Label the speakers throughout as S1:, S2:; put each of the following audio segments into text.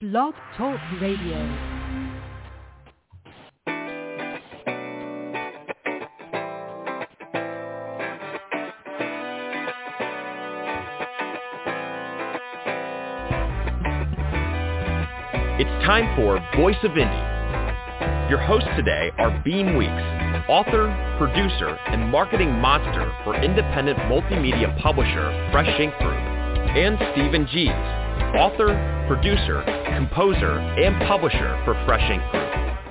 S1: Blog Talk Radio.
S2: It's time for Voice of Indie. Your hosts today are Beam Weeks, author, producer, and marketing monster for independent multimedia publisher Fresh Ink Group, and Stephen Gees, author, producer, composer, and publisher for Fresh Ink Group.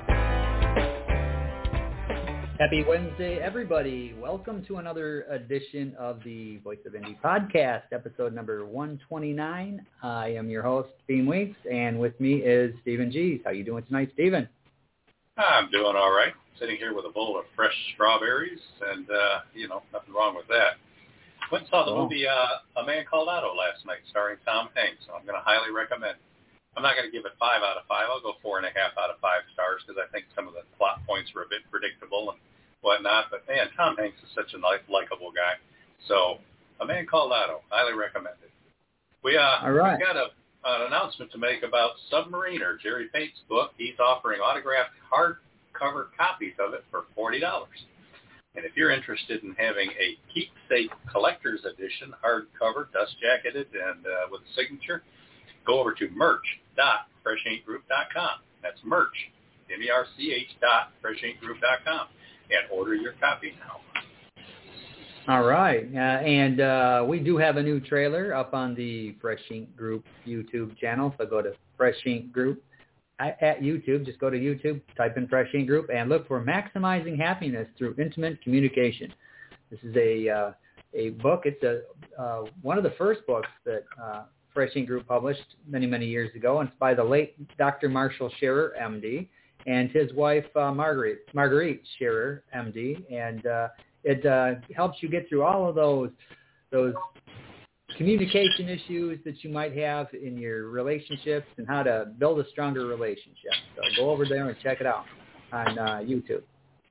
S3: Happy Wednesday, everybody. Welcome to another edition of the Voice of Indie podcast, episode number 129. I am your host, Beam Weeks, and with me is Stephen Gees. How you doing tonight, Stephen?
S4: I'm doing all right. Sitting here with a bowl of fresh strawberries, and, nothing wrong with that. Went and saw the movie A Man Called Otto last night, starring Tom Hanks, so I'm going to highly recommend it. I'm not going to give it 5 out of 5. I'll go 4.5 out of 5 stars because I think some of the plot points were a bit predictable and whatnot. But, man, Tom Hanks is such a likable guy. So, A Man Called Otto, highly recommend it. We've got an announcement to make about Submariner, Jerry Pate's book. He's offering autographed hardcover copies of it for $40. And if you're interested in having a keepsake collector's edition, hardcover, dust-jacketed, and with a signature, go over to merch.freshinkgroup.com. That's merch, merch.freshinkgroup.com, and order your copy now.
S3: All right. And we do have a new trailer up on the Fresh Ink Group YouTube channel. So go to Fresh Ink Group at YouTube. Just go to YouTube, type in Fresh Ink Group, and look for Maximizing Happiness Through Intimate Communication. This is a book. It's one of the first books that Fresh Ink Group published many, many years ago. And it's by the late Dr. Marshall Scherer, MD, and his wife, Marguerite Scherer, MD. And it helps you get through all of those communication issues that you might have in your relationships and how to build a stronger relationship. So go over there and check it out on YouTube.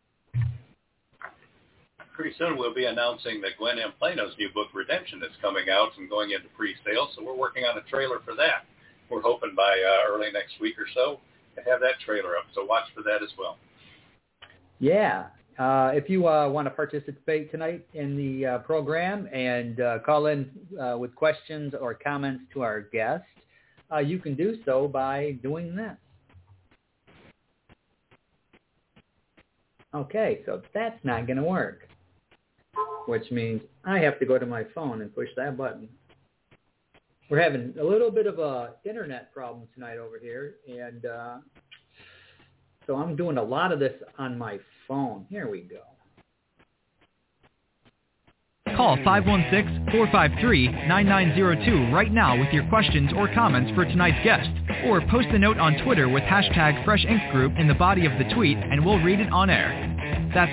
S4: Pretty soon we'll be announcing that Gwen M. Plano's new book, Redemption, is coming out and going into pre-sale, so we're working on a trailer for that. We're hoping by early next week or so to have that trailer up, so watch for that as well.
S3: Yeah. If you want to participate tonight in the program and call in with questions or comments to our guest, you can do so by doing this. Okay, so that's not going to work, which means I have to go to my phone and push that button. We're having a little bit of a internet problem tonight over here, and so I'm doing a lot of this on my phone. Here we go.
S5: Call 516-453-9902 right now with your questions or comments for tonight's guest, or post a note on Twitter with hashtag Fresh Ink Group in the body of the tweet, and we'll read it on air. That's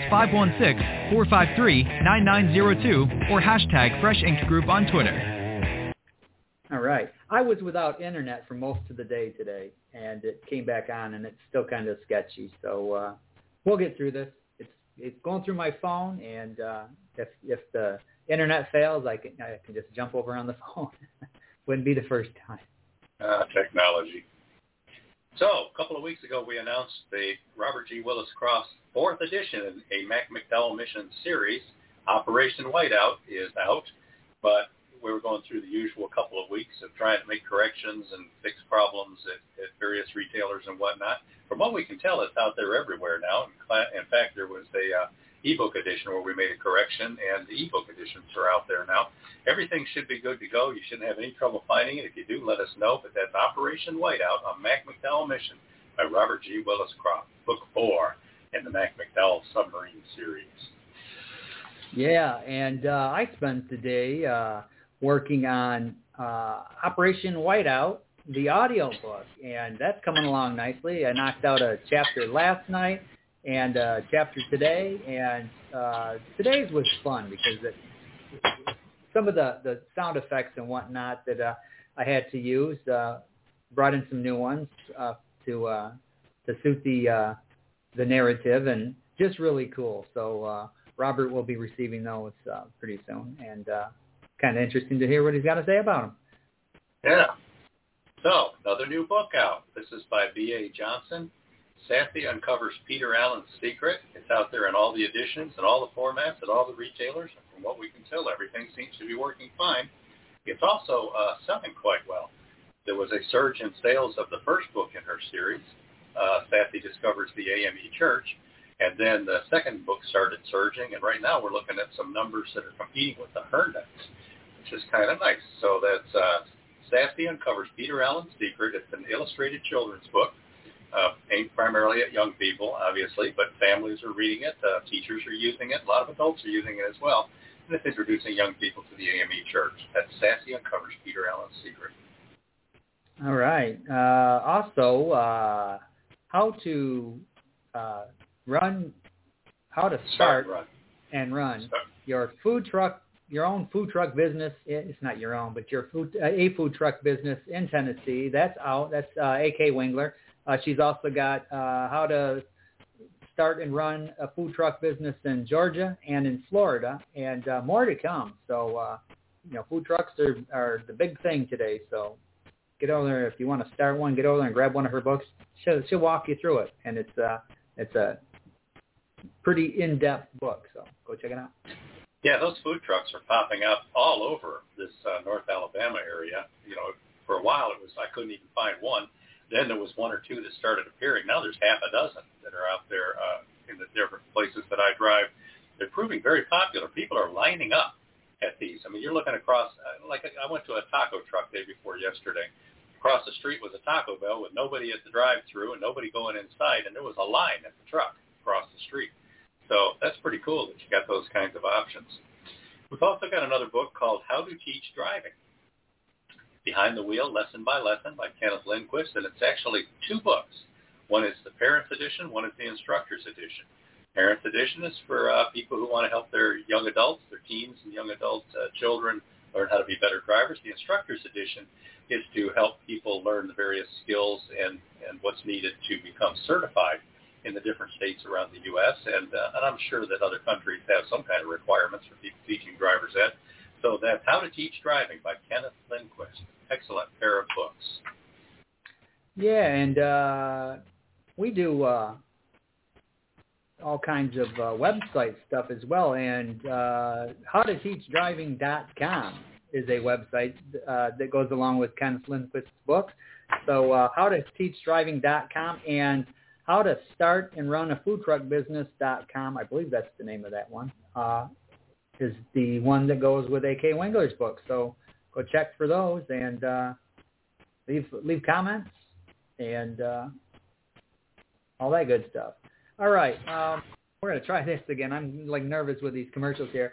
S5: 516-453-9902 or hashtag Fresh Ink Group on Twitter.
S3: All right. I was without internet for most of the day today, and it came back on, and it's still kind of sketchy. So we'll get through this. It's going through my phone, and if the internet fails, I can just jump over on the phone. Wouldn't be the first time.
S4: Technology. So, a couple of weeks ago, we announced the Robert G. Willis Cross 4th edition in a Mac McDowell mission series. Operation Whiteout is out, but we were going through the usual couple of weeks of trying to make corrections and fix problems at various retailers and whatnot. From what we can tell, it's out there everywhere now. In fact, there was a ebook edition where we made a correction, and the ebook editions are out there now. Everything should be good to go. You shouldn't have any trouble finding it. If you do, let us know. But that's Operation Whiteout, a Mac McDowell mission by Robert G. Willis Croft, Book 4 in the Mac McDowell Submarine series.
S3: Yeah, and I spent the day working on Operation Whiteout, the audio book, and that's coming along nicely. I knocked out a chapter last night and a chapter today, and today's was fun because some of the sound effects and whatnot that I had to use brought in some new ones to suit the narrative, and just really cool. So Robert will be receiving those pretty soon, and kind of interesting to hear what he's got to say about them.
S4: Yeah. So, another new book out. This is by B.A. Johnson. Sassy Uncovers Peter Allen's Secret. It's out there in all the editions and all the formats at all the retailers. And from what we can tell, everything seems to be working fine. It's also selling quite well. There was a surge in sales of the first book in her series, Sassy Discovers the AME Church, and then the second book started surging, and right now we're looking at some numbers that are competing with the Herndons, which is kind of nice. So that's Sassy Uncovers Peter Allen's Secret. It's an illustrated children's book, aimed primarily at young people, obviously, but families are reading it, teachers are using it, a lot of adults are using it as well, and it's introducing young people to the AME Church. That's Sassy Uncovers Peter Allen's Secret.
S3: All right. Also, how to start and run your food truck, your own food truck business. It's not your own, but a food truck business in Tennessee. That's out. That's A.K. Wingler. She's also got how to start and run a food truck business in Georgia and in Florida, and more to come. So, food trucks are the big thing today. So get over there if you want to start one. Get over there and grab one of her books. She'll walk you through it, and it's a pretty in-depth book. So go check it out.
S4: Yeah, those food trucks are popping up all over this North Alabama area. For a while I couldn't even find one. Then there was one or two that started appearing. Now there's half a dozen that are out there in the different places that I drive. They're proving very popular. People are lining up at these. I mean, you're looking across, like I went to a taco truck day before yesterday. Across the street was a Taco Bell with nobody at the drive-thru and nobody going inside, and there was a line at the truck across the street. So that's pretty cool that you got those kinds of options. We've also got another book called How to Teach Driving. Behind the Wheel, Lesson by Lesson by Kenneth Lindquist, and it's actually two books. One is the Parents Edition, one is the Instructors Edition. Parents Edition is for people who want to help their young adults, their teens and young adult children learn how to be better drivers. The Instructors Edition is to help people learn the various skills and what's needed to become certified in the different states around the U.S., and I'm sure that other countries have some kind of requirements for people teaching driver's ed. So that's How to Teach Driving by Kenneth Lindquist. Excellent pair of books.
S3: Yeah, and we do all kinds of website stuff as well, and howtoteachdriving.com is a website that goes along with Kenneth Lindquist's book. So howtoteachdriving.com and how to start and run a food truck business.com, I believe that's the name of that one, is the one that goes with A.K. Wingler's book. So go check for those and leave comments and all that good stuff. All right, we're going to try this again. I'm nervous with these commercials here.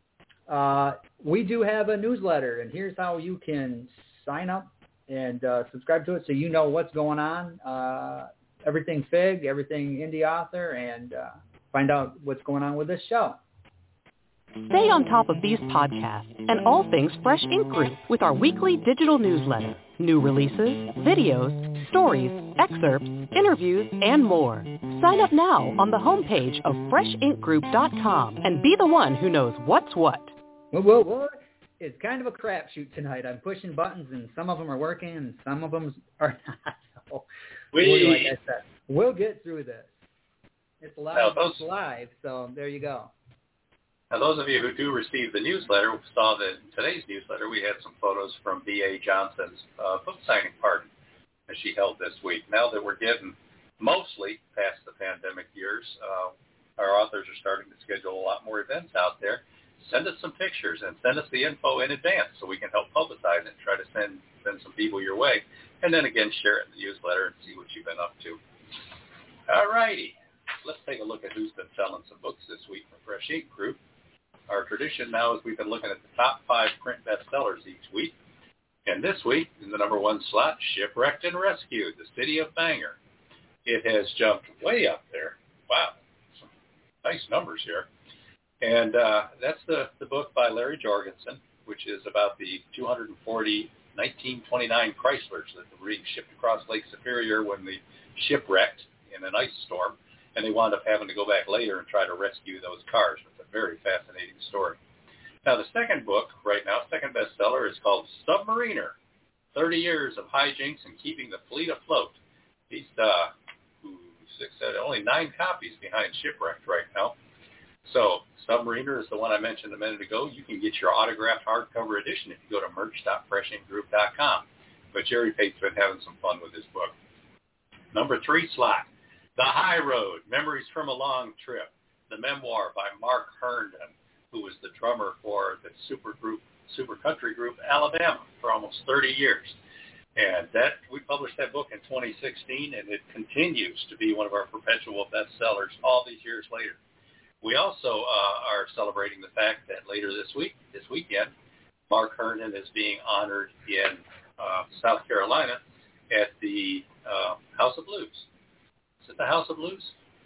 S3: We do have a newsletter, and here's how you can sign up and subscribe to it so you know what's going on, everything FIG, everything Indie Author, and find out what's going on with this show.
S1: Stay on top of these podcasts and all things Fresh Ink Group with our weekly digital newsletter. New releases, videos, stories, excerpts, interviews, and more. Sign up now on the homepage of FreshInkGroup.com and be the one who knows what's what.
S3: Well, it's kind of a crapshoot tonight. I'm pushing buttons, and some of them are working, and some of them are not. So, like I said, we'll get through this. It's live, so there you go.
S4: Now, those of you who do receive the newsletter saw that in today's newsletter we had some photos from B.A. Johnson's book signing party that she held this week. Now that we're getting mostly past the pandemic years, our authors are starting to schedule a lot more events out there. Send us some pictures and send us the info in advance so we can help publicize it and try to send some people your way. And then, again, share it in the newsletter and see what you've been up to. All righty. Let's take a look at who's been selling some books this week from Fresh Ink Group. Our tradition now is we've been looking at the top 5 print bestsellers each week. And this week, in the number 1 slot, Shipwrecked and Rescued, The City of Bangor. It has jumped way up there. Wow, some nice numbers here. And that's the book by Larry Jorgensen, which is about the 240 1929 Chryslers that were being shipped across Lake Superior when they shipwrecked in an ice storm. And they wound up having to go back later and try to rescue those cars. It's a very fascinating story. Now, the second book right now, second bestseller, is called Submariner, 30 years of hijinks and keeping the fleet afloat. He's only 9 copies behind Shipwrecked right now. So Submariner is the one I mentioned a minute ago. You can get your autographed hardcover edition if you go to merch.freshinkgroup.com. But Jerry Pate's been having some fun with his book. Number 3 slot, The High Road, Memories from a Long Trip, the memoir by Mark Herndon, who was the drummer for the super country group Alabama for almost 30 years. And we published that book in 2016, and it continues to be one of our perpetual bestsellers all these years later. We also are celebrating the fact that later this weekend, Mark Herndon is being honored in South Carolina at the House of Blues. Is it the House of Blues?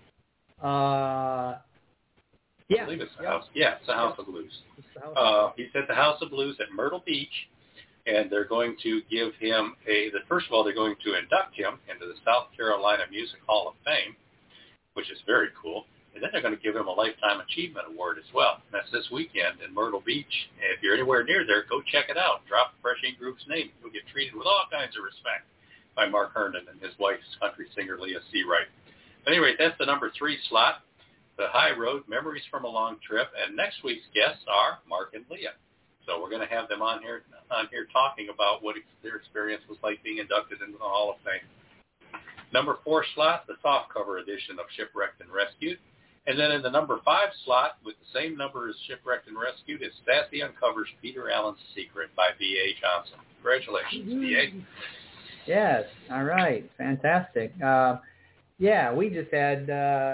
S3: Yeah.
S4: I believe it's the House. Yeah, it's the House of Blues. He's at the House of Blues at Myrtle Beach, and they're going to give him first of all, they're going to induct him into the South Carolina Music Hall of Fame, which is very cool. And then they're going to give him a Lifetime Achievement Award as well. And that's this weekend in Myrtle Beach. And if you're anywhere near there, go check it out. Drop the Fresh Ink Group's name. You'll get treated with all kinds of respect by Mark Herndon and his wife's country singer, Leah Seawright. But anyway, that's the number 3 slot, The High Road, Memories from a Long Trip. And next week's guests are Mark and Leah. So we're going to have them on here talking about what their experience was like being inducted into the Hall of Fame. Number 4 slot, the softcover edition of Shipwrecked and Rescued. And then in the number 5 slot, with the same number as Shipwrecked and Rescued, is Sassy Uncovers Peter Allen's Secret by B.A. Johnson. Congratulations, B.A.
S3: Yes. All right. Fantastic. We just had,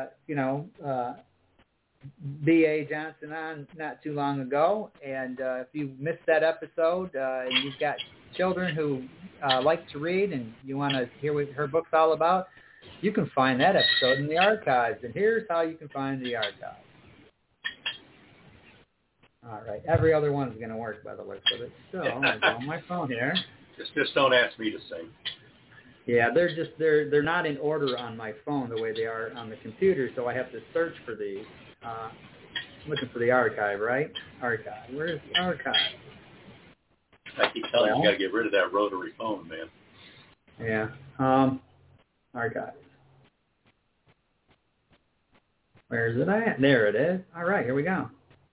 S3: B.A. Johnson on not too long ago. And if you missed that episode and you've got children who like to read and you want to hear what her book's all about, you can find that episode in the archives. And here's how you can find the archives. All right. Every other one is going to work by the looks of it. So I'm going to go on my phone here.
S4: Just don't ask me to sing.
S3: Yeah, they're not in order on my phone the way they are on the computer, so I have to search for these. I'm looking for the archive, right? Archive. Where's the archive?
S4: I keep telling you got to get rid of that rotary phone, man.
S3: Yeah. Archive. Where is it at? There it is. All right, here we go.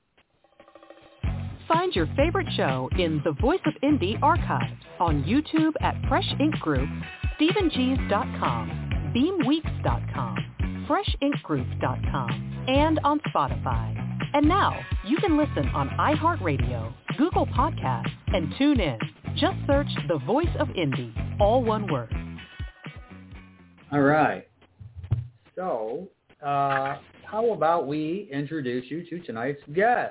S1: Find your favorite show in the Voice of Indie archive on YouTube at Fresh Ink Group, StephenGees.com, BeamWeeks.com, FreshInkGroup.com, and on Spotify. And now you can listen on iHeartRadio, Google Podcasts, and tune in. Just search The Voice of Indie, all one word.
S3: All right. So, how about we introduce you to tonight's guest?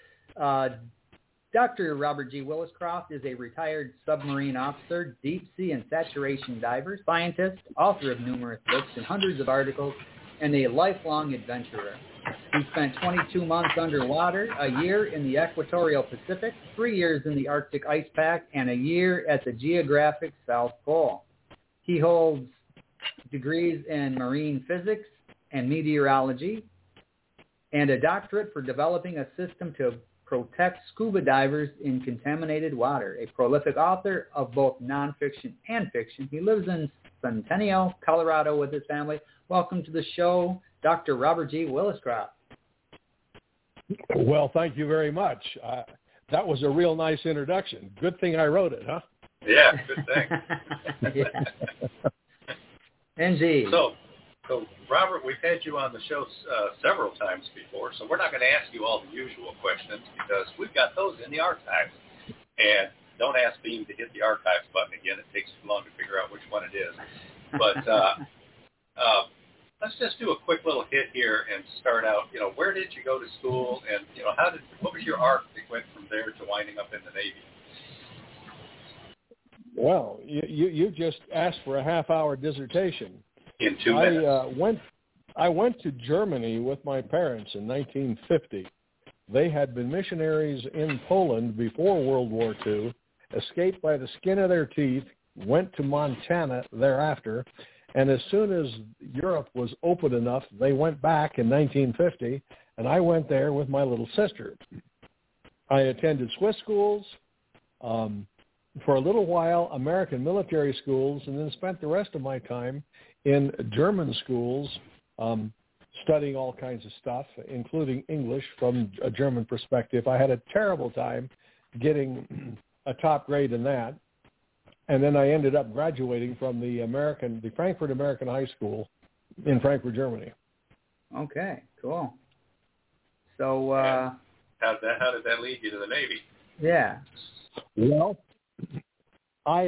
S3: Dr. Robert G. Williscroft is a retired submarine officer, deep sea and saturation diver, scientist, author of numerous books and hundreds of articles, and a lifelong adventurer. He spent 22 months underwater, a year in the equatorial Pacific, 3 years in the Arctic ice pack, and a year at the geographic South Pole. He holds degrees in marine physics and meteorology and a doctorate for developing a system to protect scuba divers in contaminated water. A prolific author of both nonfiction and fiction. He lives in Centennial, Colorado with his family. Welcome to the show, Dr. Robert G. Williscroft.
S6: Well, thank you very much. That was a real nice introduction. Good thing I wrote it, huh?
S4: Yeah, good thing.
S3: Indeed.
S4: So, Robert, we've had you on the show several times before, so we're not going to ask you all the usual questions because we've got those in the archives. And don't ask Beam to hit the archives button again. It takes too long to figure out which one it is. But let's just do a quick little hit here and start out. Where did you go to school, and what was your arc that went from there to winding up in the Navy?
S6: Well, you just asked for a half-hour dissertation.
S4: In 2 minutes.
S6: I went to Germany with my parents in 1950. They had been missionaries in Poland before World War II, escaped by the skin of their teeth, went to Montana thereafter, and as soon as Europe was open enough, they went back in 1950, and I went there with my little sister. I attended Swiss schools, for a little while American military schools, and then spent the rest of my time in German schools studying all kinds of stuff, including English from a German perspective. I had a terrible time getting a top grade in that. And then I ended up graduating from the Frankfurt American High School in Frankfurt, Germany.
S3: Okay, cool. So
S4: how did that lead you to the Navy?
S3: Yeah.
S6: Well, I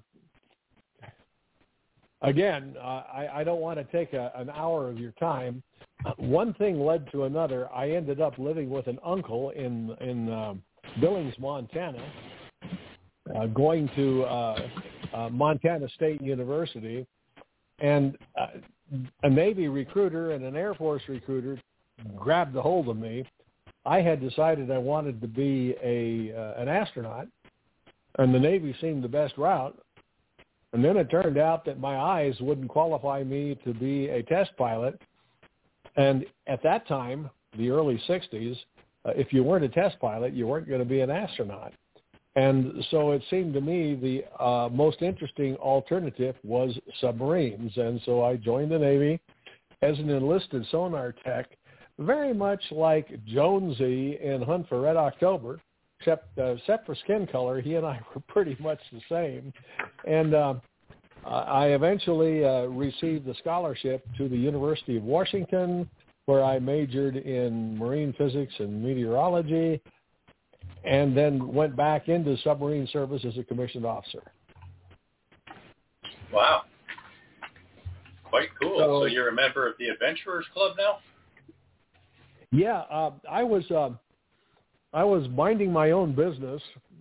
S6: don't want to take an hour of your time. One thing led to another. I ended up living with an uncle in Billings, Montana, going to Montana State University, and a Navy recruiter and an Air Force recruiter grabbed a hold of me. I had decided I wanted to be an astronaut, and the Navy seemed the best route. And then it turned out that my eyes wouldn't qualify me to be a test pilot. And at that time, the early 60s, if you weren't a test pilot, you weren't going to be an astronaut. And so it seemed to me the most interesting alternative was submarines. And so I joined the Navy as an enlisted sonar tech, very much like Jonesy in Hunt for Red October, except for skin color. He and I were pretty much the same. And I eventually received a scholarship to the University of Washington, where I majored in marine physics and meteorology, and then went back into submarine service as a commissioned officer.
S4: Wow. Quite cool. So you're a member of the Adventurers Club now?
S6: Yeah, I was minding my own business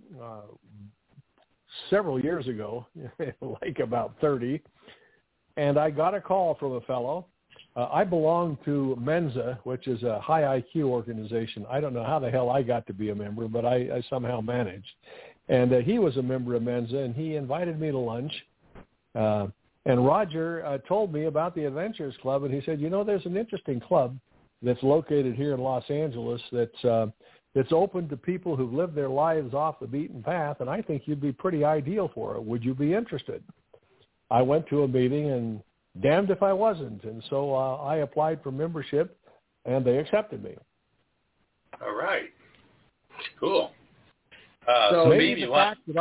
S6: several years ago, like about 30, and I got a call from a fellow. I belong to Mensa, which is a high IQ organization. I don't know how the hell I got to be a member, but I somehow managed. And he was a member of Mensa, and he invited me to lunch. And Roger told me about the Adventurers Club, and he said, there's an interesting club that's located here in Los Angeles that's open to people who've lived their lives off the beaten path, and I think you'd be pretty ideal for it. Would you be interested? I went to a meeting, and damned if I wasn't. And so I applied for membership, and they accepted me.
S4: All right. Cool.
S6: So maybe the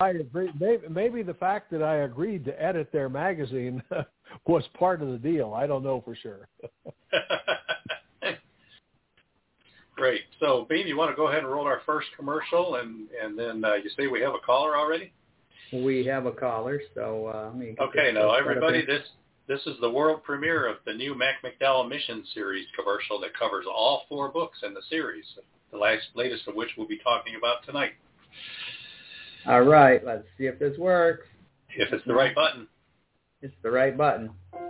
S6: fact that I agreed to edit their magazine was part of the deal. I don't know for sure.
S4: Great. So, Beam, you want to go ahead and roll our first commercial, and then you say we have a caller already?
S3: We have a caller, so
S4: okay, now everybody, this is the world premiere of the new Mac McDowell Mission Series commercial that covers all 4 books in the series, the latest of which we'll be talking about tonight.
S3: All right, let's see if this works.
S4: If it's the right button.
S3: It's the right button.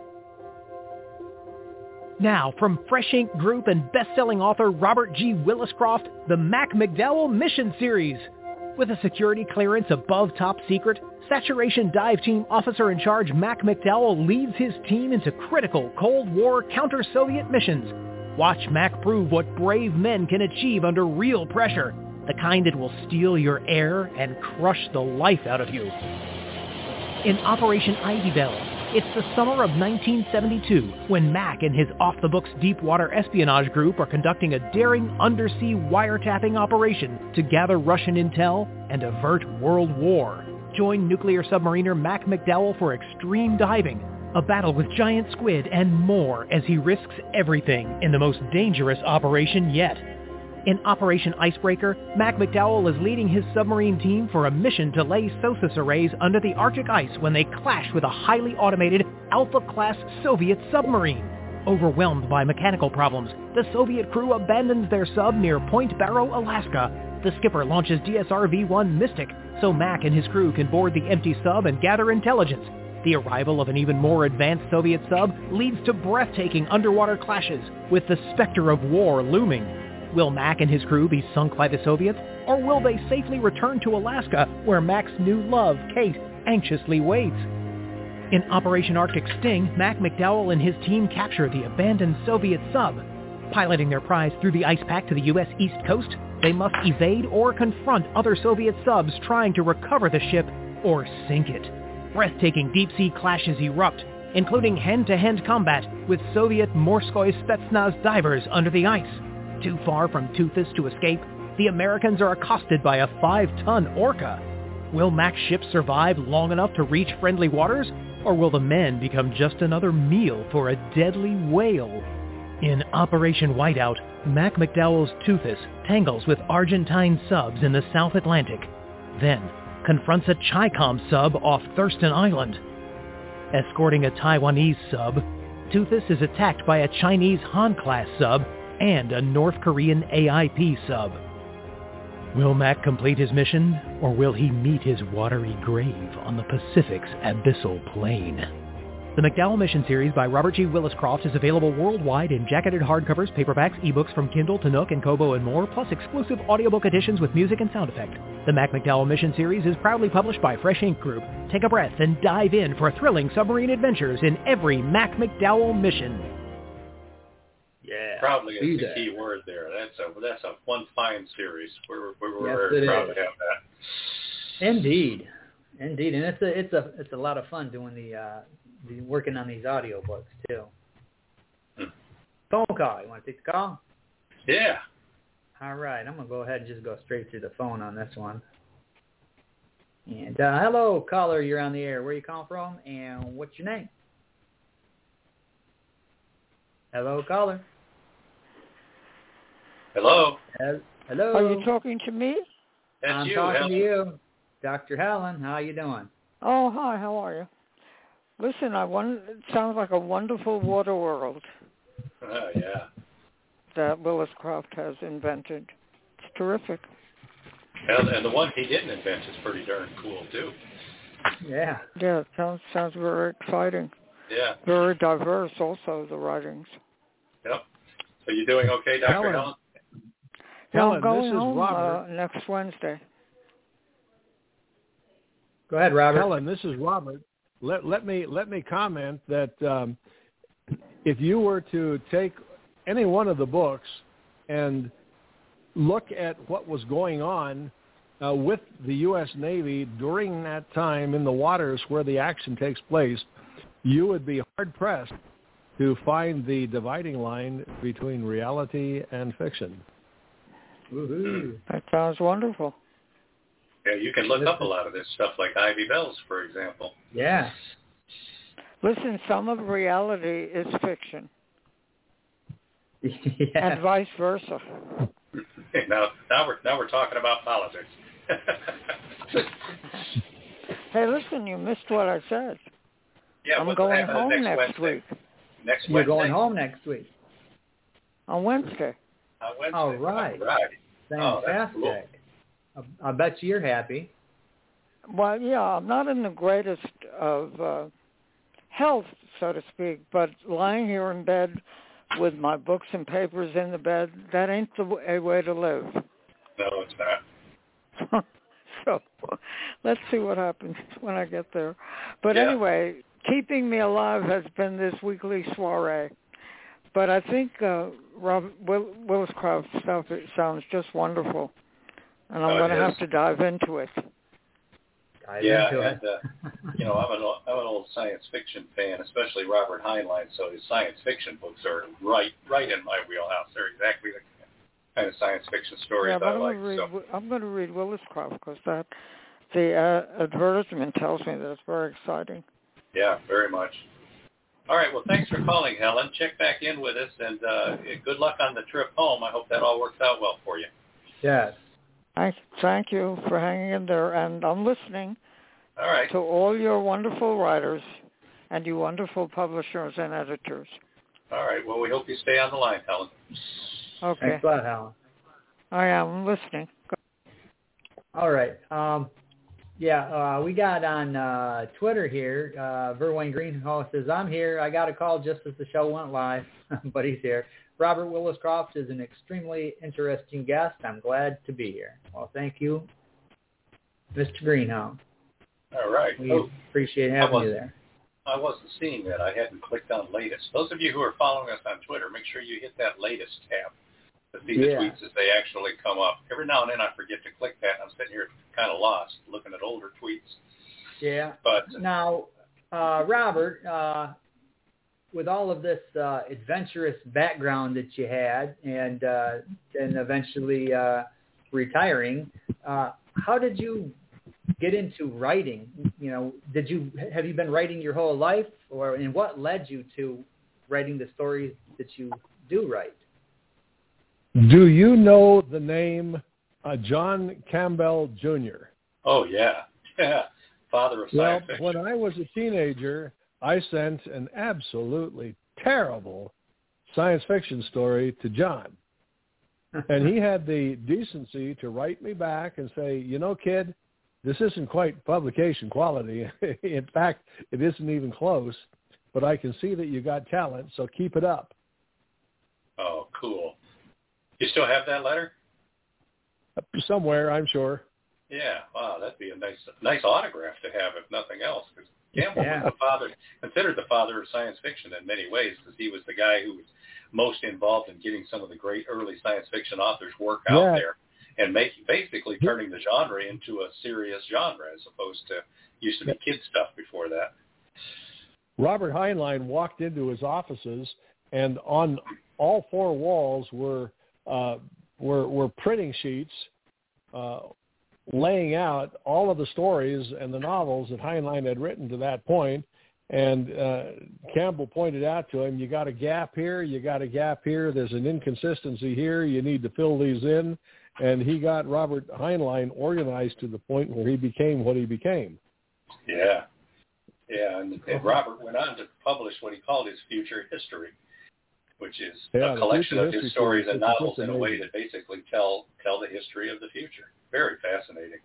S7: Now, from Fresh Ink Group and best-selling author Robert G. Williscroft, the Mac McDowell Mission Series. With a security clearance above top secret, Saturation Dive Team Officer in Charge Mac McDowell leads his team into critical Cold War counter-Soviet missions. Watch Mac prove what brave men can achieve under real pressure, the kind that will steal your air and crush the life out of you. In Operation Ivy Bell, it's the summer of 1972 when Mac and his off-the-books Deepwater Espionage Group are conducting a daring undersea wiretapping operation to gather Russian intel and avert World War. Join nuclear submariner Mac McDowell for extreme diving, a battle with giant squid, and more as he risks everything in the most dangerous operation yet. In Operation Icebreaker, Mac McDowell is leading his submarine team for a mission to lay SOSUS arrays under the Arctic ice when they clash with a highly automated Alpha-class Soviet submarine. Overwhelmed by mechanical problems, the Soviet crew abandons their sub near Point Barrow, Alaska. The skipper launches DSR-V-1 Mystic so Mac and his crew can board the empty sub and gather intelligence. The arrival of an even more advanced Soviet sub leads to breathtaking underwater clashes, with the specter of war looming. Will Mac and his crew be sunk by the Soviets, or will they safely return to Alaska, where Mac's new love, Kate, anxiously waits? In Operation Arctic Sting, Mac McDowell and his team capture the abandoned Soviet sub. Piloting their prize through the ice pack to the U.S. East Coast, they must evade or confront other Soviet subs trying to recover the ship or sink it. Breathtaking deep-sea clashes erupt, including hand-to-hand combat with Soviet Morskoy Spetsnaz divers under the ice. Too far from Toothus to escape, the Americans are accosted by a 5-ton orca. Will Mac's ship survive long enough to reach friendly waters, or will the men become just another meal for a deadly whale? In Operation Whiteout, Mac McDowell's Toothus tangles with Argentine subs in the South Atlantic, then confronts a Chi-Com sub off Thurston Island. Escorting a Taiwanese sub, Toothus is attacked by a Chinese Han-class sub and a North Korean AIP sub. Will Mac complete his mission, or will he meet his watery grave on the Pacific's abyssal plain? The McDowell Mission series by Robert G. Williscroft is available worldwide in jacketed hardcovers, paperbacks, ebooks from Kindle to Nook and Kobo and more, plus exclusive audiobook editions with music and sound effect. The Mac McDowell Mission series is proudly published by Fresh Ink Group. Take a breath and dive in for thrilling submarine adventures in every Mac McDowell mission.
S4: Yeah, proudly is the key word there. That's a one fine series. We're very proud to have that.
S3: Indeed, and it's a lot of fun doing the working on these audiobooks too. Phone call. You want to take the call?
S4: Yeah.
S3: All right. I'm gonna go ahead and just go straight to the phone on this one. And hello, caller. You're on the air. Where are you calling from? And what's your name? Hello, caller.
S4: Hello.
S3: Hello.
S8: Are you talking to me?
S4: That's
S3: I'm
S4: you,
S3: talking
S4: Helen.
S3: to you, Dr. Helen. How you doing?
S8: Oh, hi. How are you? Listen, it sounds like a wonderful water world
S4: Yeah.
S8: that Williscroft has invented. It's terrific.
S4: And the one he didn't invent is pretty darn cool too.
S3: Yeah.
S8: Yeah, it sounds very exciting.
S4: Yeah.
S8: Very diverse also, the writings.
S4: Yep. So you doing okay, Dr. Helen?
S8: Yeah, I'm going
S6: this is
S8: home
S6: Robert.
S8: next Wednesday.
S3: Go ahead, Robert.
S6: Helen, this is Robert. Let me comment that if you were to take any one of the books and look at what was going on with the U.S. Navy during that time in the waters where the action takes place, you would be hard-pressed to find the dividing line between reality and fiction.
S3: Woohoo.
S8: That sounds wonderful.
S4: Yeah, you can look up a lot of this stuff, like Ivy Bells, for example.
S3: Yeah.
S8: Listen, some of reality is fiction,
S3: Yeah.
S8: and vice versa.
S4: now we're talking about politics.
S8: Hey, listen, you missed what I said.
S4: Yeah,
S8: I'm
S4: what's
S8: going
S4: happening
S8: home next
S4: Wednesday?
S8: week.
S4: Next
S3: You're
S4: Wednesday?
S3: going home next week.
S8: On Wednesday.
S4: On Wednesday.
S3: All right.
S4: All right.
S3: Fantastic.
S4: Oh, that's cool.
S3: I bet you're happy.
S8: Well, yeah, I'm not in the greatest of health, so to speak, but lying here in bed with my books and papers in the bed, that ain't a way to live.
S4: No, it's not.
S8: So let's see what happens when I get there. But
S4: Yeah.
S8: anyway, keeping me alive has been this weekly soiree. But I think Williscroft stuff, it sounds just wonderful. And I'm going to have to dive into it.
S3: Dive into it.
S4: And I'm an old science fiction fan, especially Robert Heinlein. So his science fiction books are right in my wheelhouse. They're exactly the kind of science fiction stories I like.
S8: I'm going to read Williscroft because the advertisement tells me that it's very exciting.
S4: Yeah, very much. All right. Well, thanks for calling, Helen. Check back in with us, and good luck on the trip home. I hope that all works out well for you.
S3: Yes.
S8: Thank you for hanging in there, and I'm listening
S4: All right.
S8: to all your wonderful writers and you wonderful publishers and editors.
S4: All right. Well, we hope you stay on the line, Helen.
S8: Okay.
S3: Thanks a lot, Helen.
S8: I am listening.
S3: All right. We got on Twitter here, Verwayne Greenhouse says, I'm here. I got a call just as the show went live, but he's here. Robert Williscroft is an extremely interesting guest. I'm glad to be here. Well, thank you, Mr. Greenhouse.
S4: All right.
S3: We appreciate having you there.
S4: I wasn't seeing that. I hadn't clicked on latest. Those of you who are following us on Twitter, make sure you hit that latest tab to see the tweets as they actually come up. Every now and then I forget to click that, and I'm sitting here kind of lost looking at older tweets.
S3: Yeah.
S4: But
S3: now, Robert, with all of this adventurous background that you had, and eventually retiring, how did you get into writing? You know, have you been writing your whole life, and what led you to writing the stories that you do write?
S6: Do you know the name John Campbell Jr.?
S4: Oh, yeah. Father of science fiction.
S6: When I was a teenager, I sent an absolutely terrible science fiction story to John. And he had the decency to write me back and say, you know, kid, this isn't quite publication quality. In fact, it isn't even close, but I can see that you got talent, so keep it up.
S4: Oh, cool. You still have that letter?
S6: Somewhere, I'm sure.
S4: Yeah, wow, that'd be a nice autograph to have, if nothing else. Because Campbell was considered the father of science fiction in many ways, because he was the guy who was most involved in getting some of the great early science fiction authors' work out there, and basically turning the genre into a serious genre, as opposed to used to be kid stuff before that.
S6: Robert Heinlein walked into his offices, and on all four walls were printing sheets laying out all of the stories and the novels that Heinlein had written to that point. And Campbell pointed out to him, you got a gap here, you got a gap here, there's an inconsistency here, you need to fill these in. And he got Robert Heinlein organized to the point where he became what he became.
S4: Yeah. Yeah, and Robert went on to publish what he called his Future History, which is a collection of his stories and novels in a way that basically tell the history of the future. Very fascinating.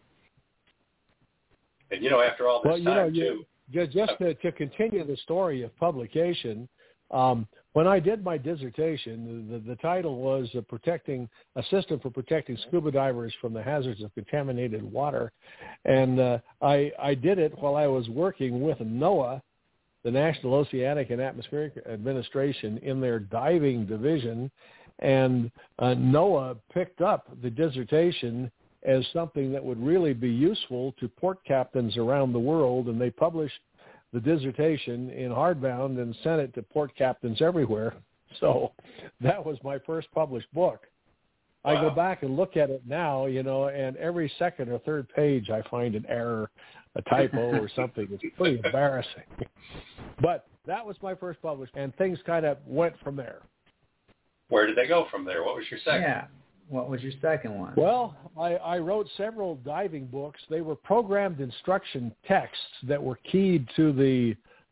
S4: And, after all this time, too.
S6: Just to continue the story of publication, when I did my dissertation, the title was a system for protecting scuba divers from the hazards of contaminated water. And I did it while I was working with NOAA, the National Oceanic and Atmospheric Administration, in their diving division. And NOAA picked up the dissertation as something that would really be useful to port captains around the world, and they published the dissertation in hardbound and sent it to port captains everywhere. So that was my first published book. Wow. I go back and look at it now, and every second or third page I find an error, a typo or something. It's pretty embarrassing. But that was my first published, and things kind of went from there.
S4: Where did they go from there? What was your second?
S3: Yeah. What was your second one?
S6: Well, I wrote several diving books. They were programmed instruction texts that were keyed to the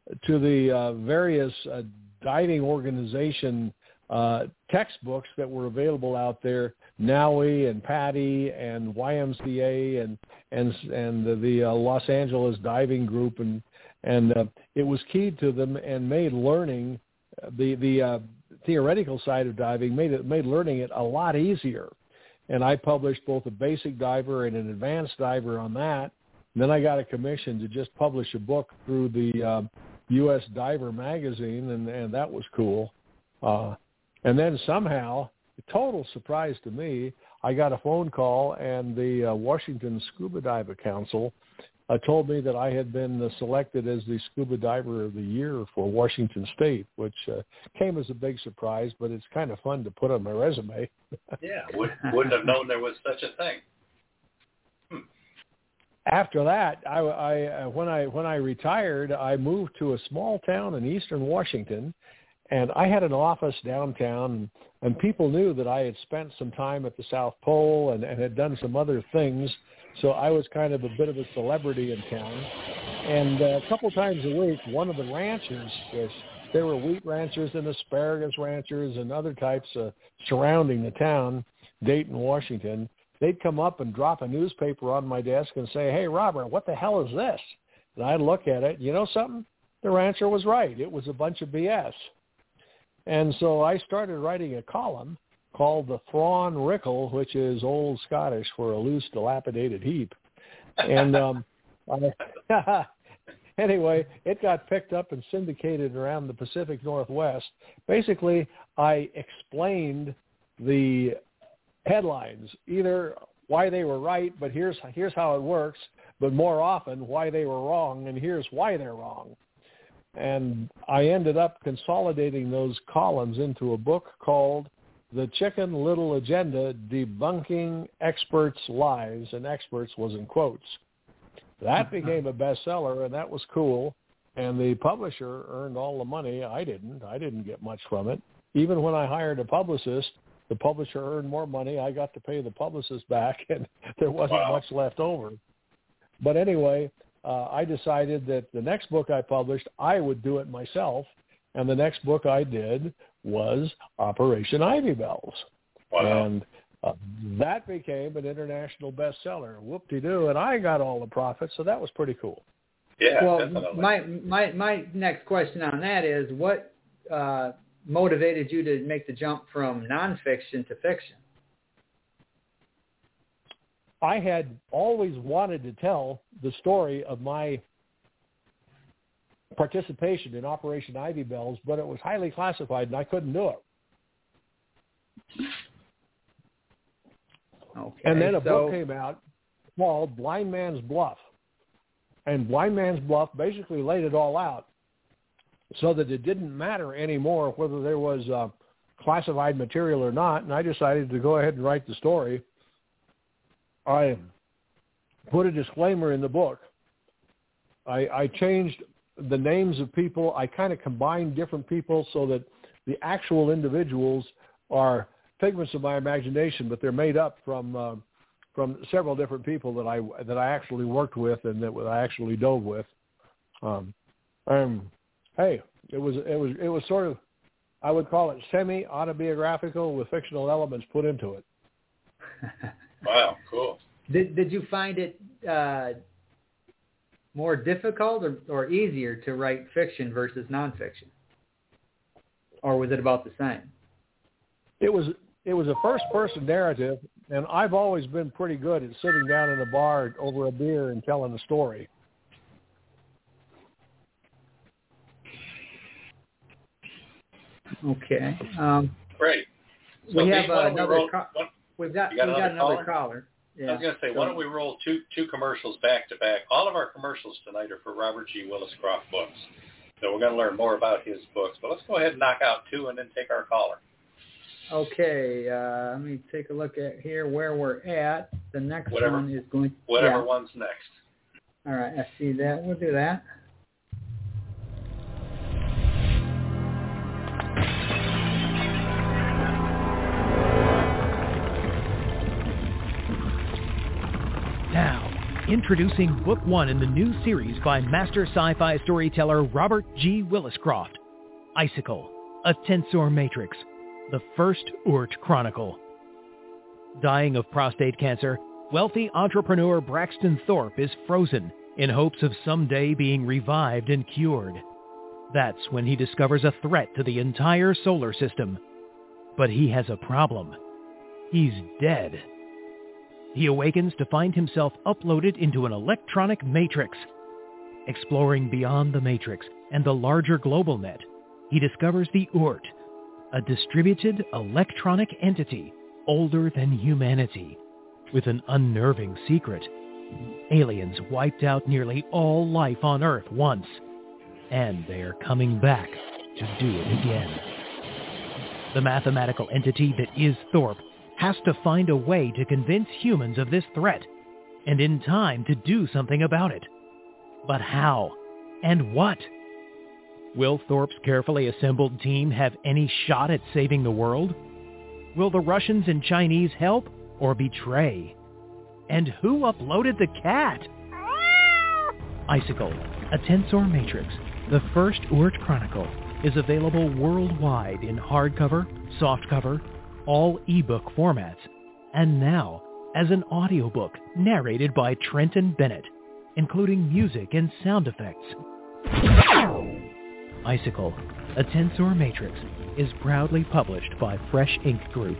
S6: various diving organization textbooks that were available out there, NAUI and PADI and YMCA and the Los Angeles Diving Group, and it was keyed to them and made learning the theoretical side of diving made learning it a lot easier. And I published both a basic diver and an advanced diver on that. And then I got a commission to just publish a book through the U.S. Diver magazine, and that was cool. And then somehow, a total surprise to me, I got a phone call, and the Washington Scuba Diver Council told me that I had been selected as the Scuba Diver of the Year for Washington State, which came as a big surprise, but it's kind of fun to put on my resume.
S4: Yeah, wouldn't have known there was such a thing.
S6: After that, when I retired, I moved to a small town in eastern Washington, and I had an office downtown, and people knew that I had spent some time at the South Pole and had done some other things. So I was kind of a bit of a celebrity in town. And a couple times a week, one of the ranchers, there were wheat ranchers and asparagus ranchers and other types surrounding the town, Dayton, Washington. They'd come up and drop a newspaper on my desk and say, "Hey, Robert, what the hell is this?" And I'd look at it. You know something? The rancher was right. It was a bunch of BS. And so I started writing a column called the Thrawn Rickle, which is Old Scottish for a loose, dilapidated heap. And anyway, it got picked up and syndicated around the Pacific Northwest. Basically, I explained the headlines, either why they were right, but here's how it works, but more often why they were wrong, and here's why they're wrong. And I ended up consolidating those columns into a book called The Chicken Little Agenda, Debunking Experts' Lies, and experts was in quotes. That became a bestseller, and that was cool. And the publisher earned all the money. I didn't get much from it. Even when I hired a publicist, the publisher earned more money. I got to pay the publicist back, and there wasn't much left over. But anyway, I decided that the next book I published, I would do it myself. And the next book I did was Operation Ivy Bells.
S4: Wow.
S6: And that became an international bestseller. Whoop-de-doo. And I got all the profits, so that was pretty cool.
S4: Yeah,
S3: well,
S4: definitely.
S3: my next question on that is, what motivated you to make the jump from nonfiction to fiction?
S6: I had always wanted to tell the story of my participation in Operation Ivy Bells, but it was highly classified, and I couldn't do it.
S3: Okay,
S6: and then a book came out called Blind Man's Bluff. And Blind Man's Bluff basically laid it all out so that it didn't matter anymore whether there was classified material or not, and I decided to go ahead and write the story. I put a disclaimer in the book. I changed the names of people. I kind of combined different people so that the actual individuals are figments of my imagination, but they're made up from several different people that I actually worked with and that I actually dove with. Hey, it was sort of, I would call it semi-autobiographical with fictional elements put into it.
S4: Wow, cool.
S3: Did you find it more difficult or easier to write fiction versus nonfiction? Or was it about the same?
S6: It was a first-person narrative, and I've always been pretty good at sitting down in a bar over a beer and telling a story.
S3: Okay.
S4: Great. So
S3: we have another.
S4: We've
S3: got another caller. Yeah.
S4: I was going to say, why don't we roll two commercials back to back? All of our commercials tonight are for Robert G. Willis Croft books. So we're going to learn more about his books. But let's go ahead and knock out two and then take our caller.
S3: Okay. Let me take a look at here where we're at. The next one is going.
S4: Whatever one's next.
S3: All right. I see that. We'll do that.
S7: Introducing Book 1 in the new series by master sci-fi storyteller Robert G. Willis Croft, Icicle, a tensor matrix, the first Oort Chronicle. Dying of prostate cancer, wealthy entrepreneur Braxton Thorpe is frozen in hopes of someday being revived and cured. That's when he discovers a threat to the entire solar system. But he has a problem. He's dead. He awakens to find himself uploaded into an electronic matrix. Exploring beyond the matrix and the larger global net, he discovers the Oort, a distributed electronic entity older than humanity, with an unnerving secret. Aliens wiped out nearly all life on Earth once, and they are coming back to do it again. The mathematical entity that is Thorpe has to find a way to convince humans of this threat, and in time to do something about it. But how? And what? Will Thorpe's carefully assembled team have any shot at saving the world? Will the Russians and Chinese help or betray? And who uploaded the cat? Icicle, a tensor matrix, the first Oort Chronicle, is available worldwide in hardcover, softcover, all ebook formats, and now as an audiobook narrated by Trenton Bennett, including music and sound effects. Icicle, a tensor matrix, is proudly published by Fresh Ink Group.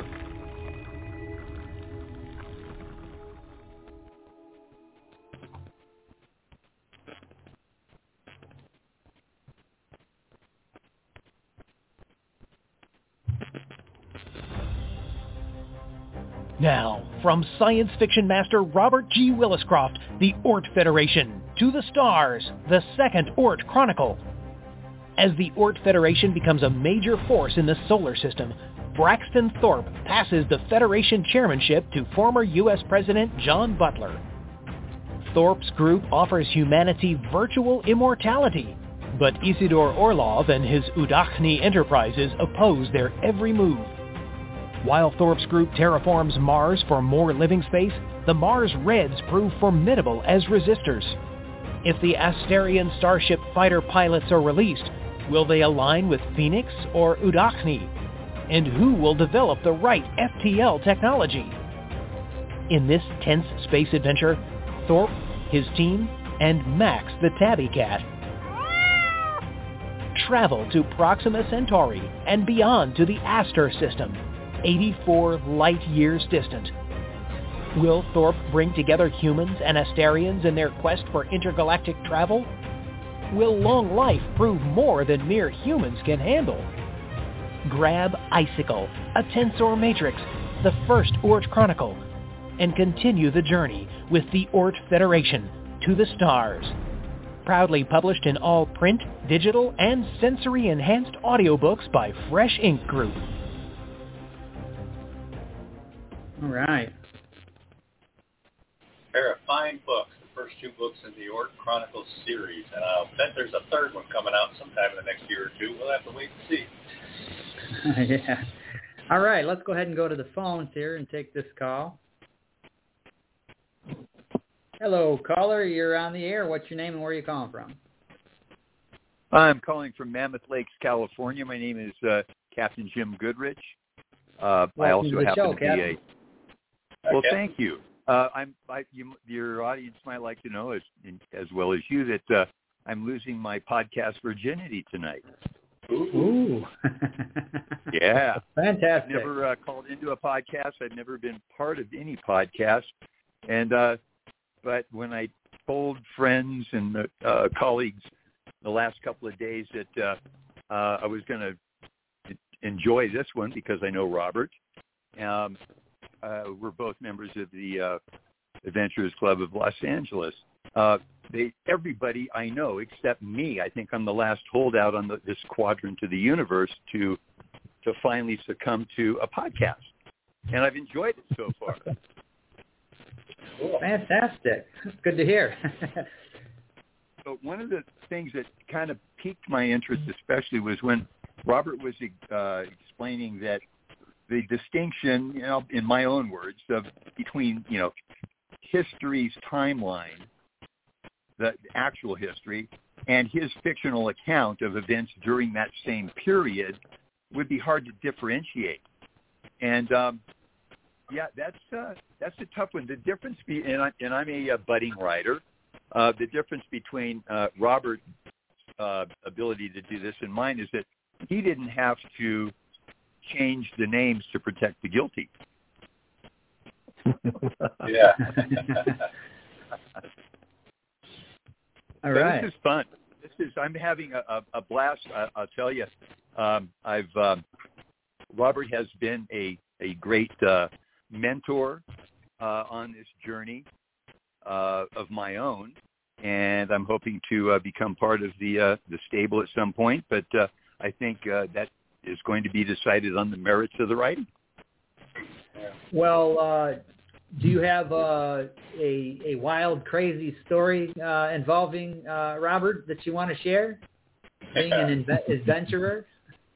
S7: Now, from science fiction master Robert G. Williscroft, the Oort Federation, to the stars, the second Oort Chronicle. As the Oort Federation becomes a major force in the solar system, Braxton Thorpe passes the Federation chairmanship to former U.S. President John Butler. Thorpe's group offers humanity virtual immortality, but Isidore Orlov and his Udachni enterprises oppose their every move. While Thorpe's group terraforms Mars for more living space, the Mars Reds prove formidable as resistors. If the Asterian Starship fighter pilots are released, will they align with Phoenix or Udachni? And who will develop the right FTL technology? In this tense space adventure, Thorpe, his team, and Max the Tabby Cat travel to Proxima Centauri and beyond to the Aster system, 84 light years distant. Will Thorpe bring together humans and Asterians in their quest for intergalactic travel? Will long life prove more than mere humans can handle? Grab Icicle, a tensor matrix, the first Oort Chronicle, and continue the journey with the Oort Federation to the stars. Proudly published in all print, digital, and sensory-enhanced audiobooks by Fresh Ink Group.
S3: All right.
S4: A pair of fine books, the first two books in the Oort Chronicles series, and I'll bet there's a third one coming out sometime in the next year or two. We'll have to wait and see.
S3: Yeah. All right, let's go ahead and go to the phones here and take this call. Hello, caller. You're on the air. What's your name and where are you calling from?
S9: I'm calling from Mammoth Lakes, California. My name is Captain Jim Goodrich. I also happen to be a... Well, thank you. Your audience might like to know, as well as you, that I'm losing my podcast virginity tonight.
S3: Ooh.
S9: Yeah.
S3: Fantastic.
S9: I've never called into a podcast. I've never been part of any podcast. And but when I told friends and colleagues the last couple of days that I was going to enjoy this one because I know Robert, we're both members of the Adventurers Club of Los Angeles. Everybody I know except me, I think I'm the last holdout on this quadrant of the universe to finally succumb to a podcast. And I've enjoyed it so far.
S3: Fantastic. Good to hear.
S9: So one of the things that kind of piqued my interest especially was when Robert was explaining that the distinction, in my own words, between, history's timeline, the actual history, and his fictional account of events during that same period would be hard to differentiate. And that's a tough one. The difference, and I'm a budding writer. The difference between Robert's ability to do this and mine is that he didn't have to change the names to protect the guilty.
S4: Yeah.
S3: All right.
S9: This is fun. I'm having a blast. I'll tell you. Robert has been a great mentor on this journey of my own, and I'm hoping to become part of the stable at some point. But I think that is going to be decided on the merits of the writing.
S3: Well, do you have a wild, crazy story involving Robert that you want to share? Being an adventurer?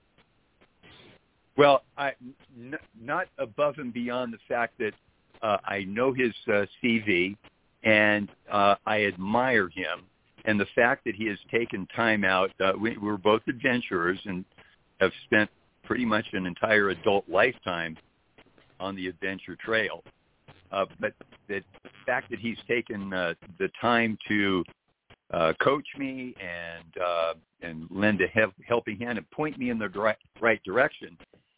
S9: Well, not above and beyond the fact that I know his CV and I admire him, and the fact that he has taken time out. We're both adventurers and have spent pretty much an entire adult lifetime on the adventure trail. But the fact that he's taken the time to coach me and lend a helping hand and point me in the right direction,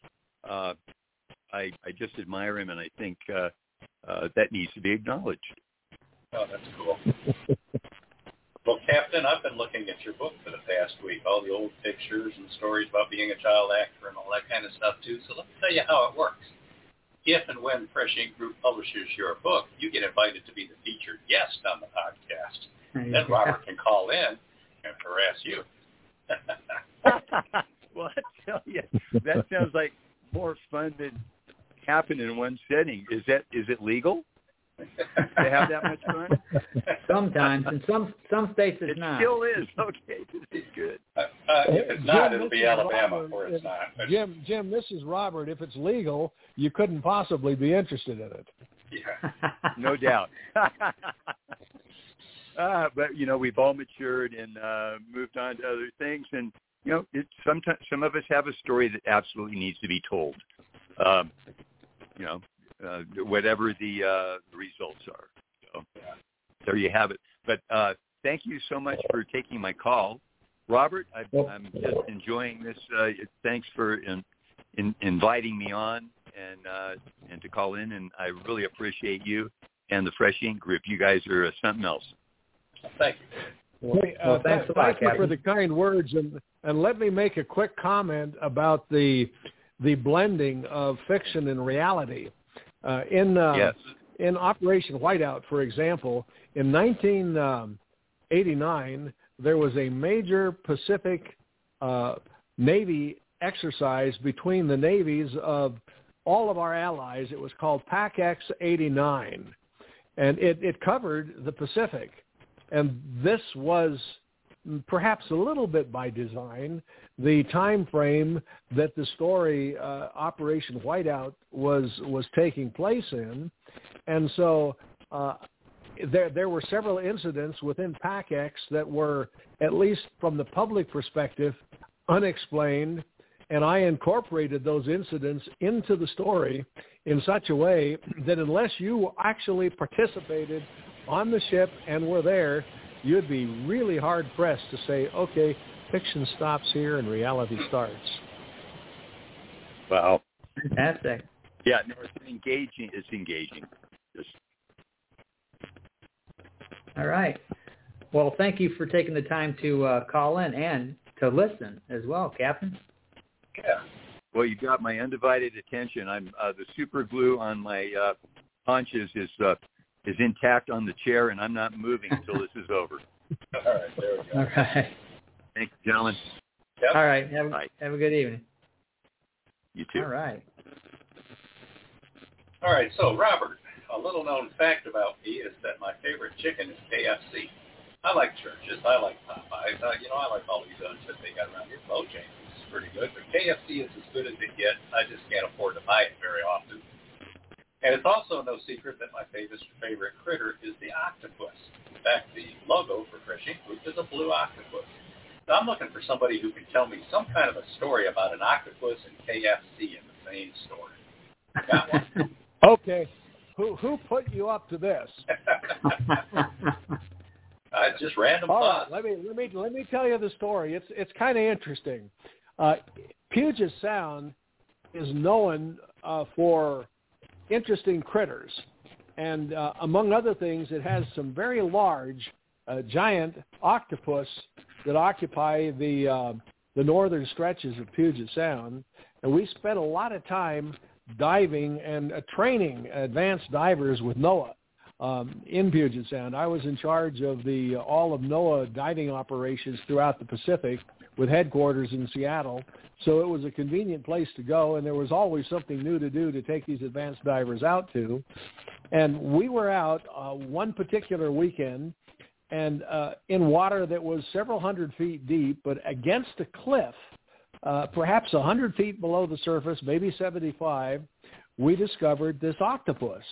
S9: I just admire him, and I think that needs to be acknowledged.
S4: Oh, that's cool. Well, Captain, I've been looking at your book for the past week, all the old pictures and stories about being a child actor and all that kind of stuff, too. So let me tell you how it works. if and when Fresh Ink Group publishes your book, you get invited to be the featured guest on the podcast. Then Robert can call in and harass you.
S9: Well, I tell you, that sounds like more fun than happen in one setting. Is it legal to have that much fun?
S3: Sometimes. In some states it's not.
S9: It still is. Okay, this is good.
S4: If it's not,
S6: Jim,
S4: it'll be Alabama where it's not.
S6: Jim, this is Robert. If it's legal, you couldn't possibly be interested in it.
S4: Yeah.
S9: No doubt. But, we've all matured and moved on to other things. And, sometimes some of us have a story that absolutely needs to be told, whatever the results are. So there you have it. But thank you so much for taking my call. Robert, I'm just enjoying this. Thanks for inviting me on and to call in, and I really appreciate you and the Fresh Ink Group. You guys are something else.
S4: Thank you.
S3: Thanks a lot,
S6: thank you
S3: Captain.
S6: for the kind words, and let me make a quick comment about the blending of fiction and reality. In Operation Whiteout, for example, in 1989, there was a major Pacific Navy exercise between the navies of all of our allies. It was called PAC-X-89, and it covered the Pacific. And this was perhaps a little bit by design, the time frame that the story Operation Whiteout was taking place in. And so there were several incidents within PAC-X that were, at least from the public perspective, unexplained, and I incorporated those incidents into the story in such a way that unless you actually participated on the ship and were there, you'd be really hard-pressed to say, okay, fiction stops here and reality starts.
S9: Wow.
S3: Fantastic.
S9: Yeah, no, it's engaging.
S3: All right. Well, thank you for taking the time to call in and to listen as well, Captain.
S4: Yeah.
S9: Well, you got my undivided attention. I'm the super glue on my haunches is intact on the chair, and I'm not moving until this is over.
S4: All right, there we go.
S3: All right.
S9: Thank you, gentlemen.
S4: Yep.
S3: All right. Have a good evening.
S9: You too.
S3: All right.
S4: All right, so Robert, a little known fact about me is that my favorite chicken is KFC. I like Church's. I like Popeyes. I like all these others that they got around here. Bojangles is pretty good, but KFC is as good as it gets. I just can't afford to buy it very often. And it's also no secret that my favorite critter is the octopus. In fact, the logo for Fresh Ink Group is a blue octopus. So I'm looking for somebody who can tell me some kind of a story about an octopus and KFC in the same story. Got one?
S6: Okay. Who put you up to this?
S4: Just random
S6: All
S4: thoughts.
S6: right, let me tell you the story. It's kind of interesting. Puget Sound is known for interesting critters, and among other things, it has some very large, giant octopus that occupy the northern stretches of Puget Sound, and we spent a lot of time diving and training advanced divers with NOAA in Puget Sound. I was in charge of all of NOAA diving operations throughout the Pacific with headquarters in Seattle. So it was a convenient place to go, and there was always something new to do to take these advanced divers out to. And we were out one particular weekend and in water that was several hundred feet deep, but against a cliff, perhaps 100 feet below the surface, maybe 75, we discovered this octopus.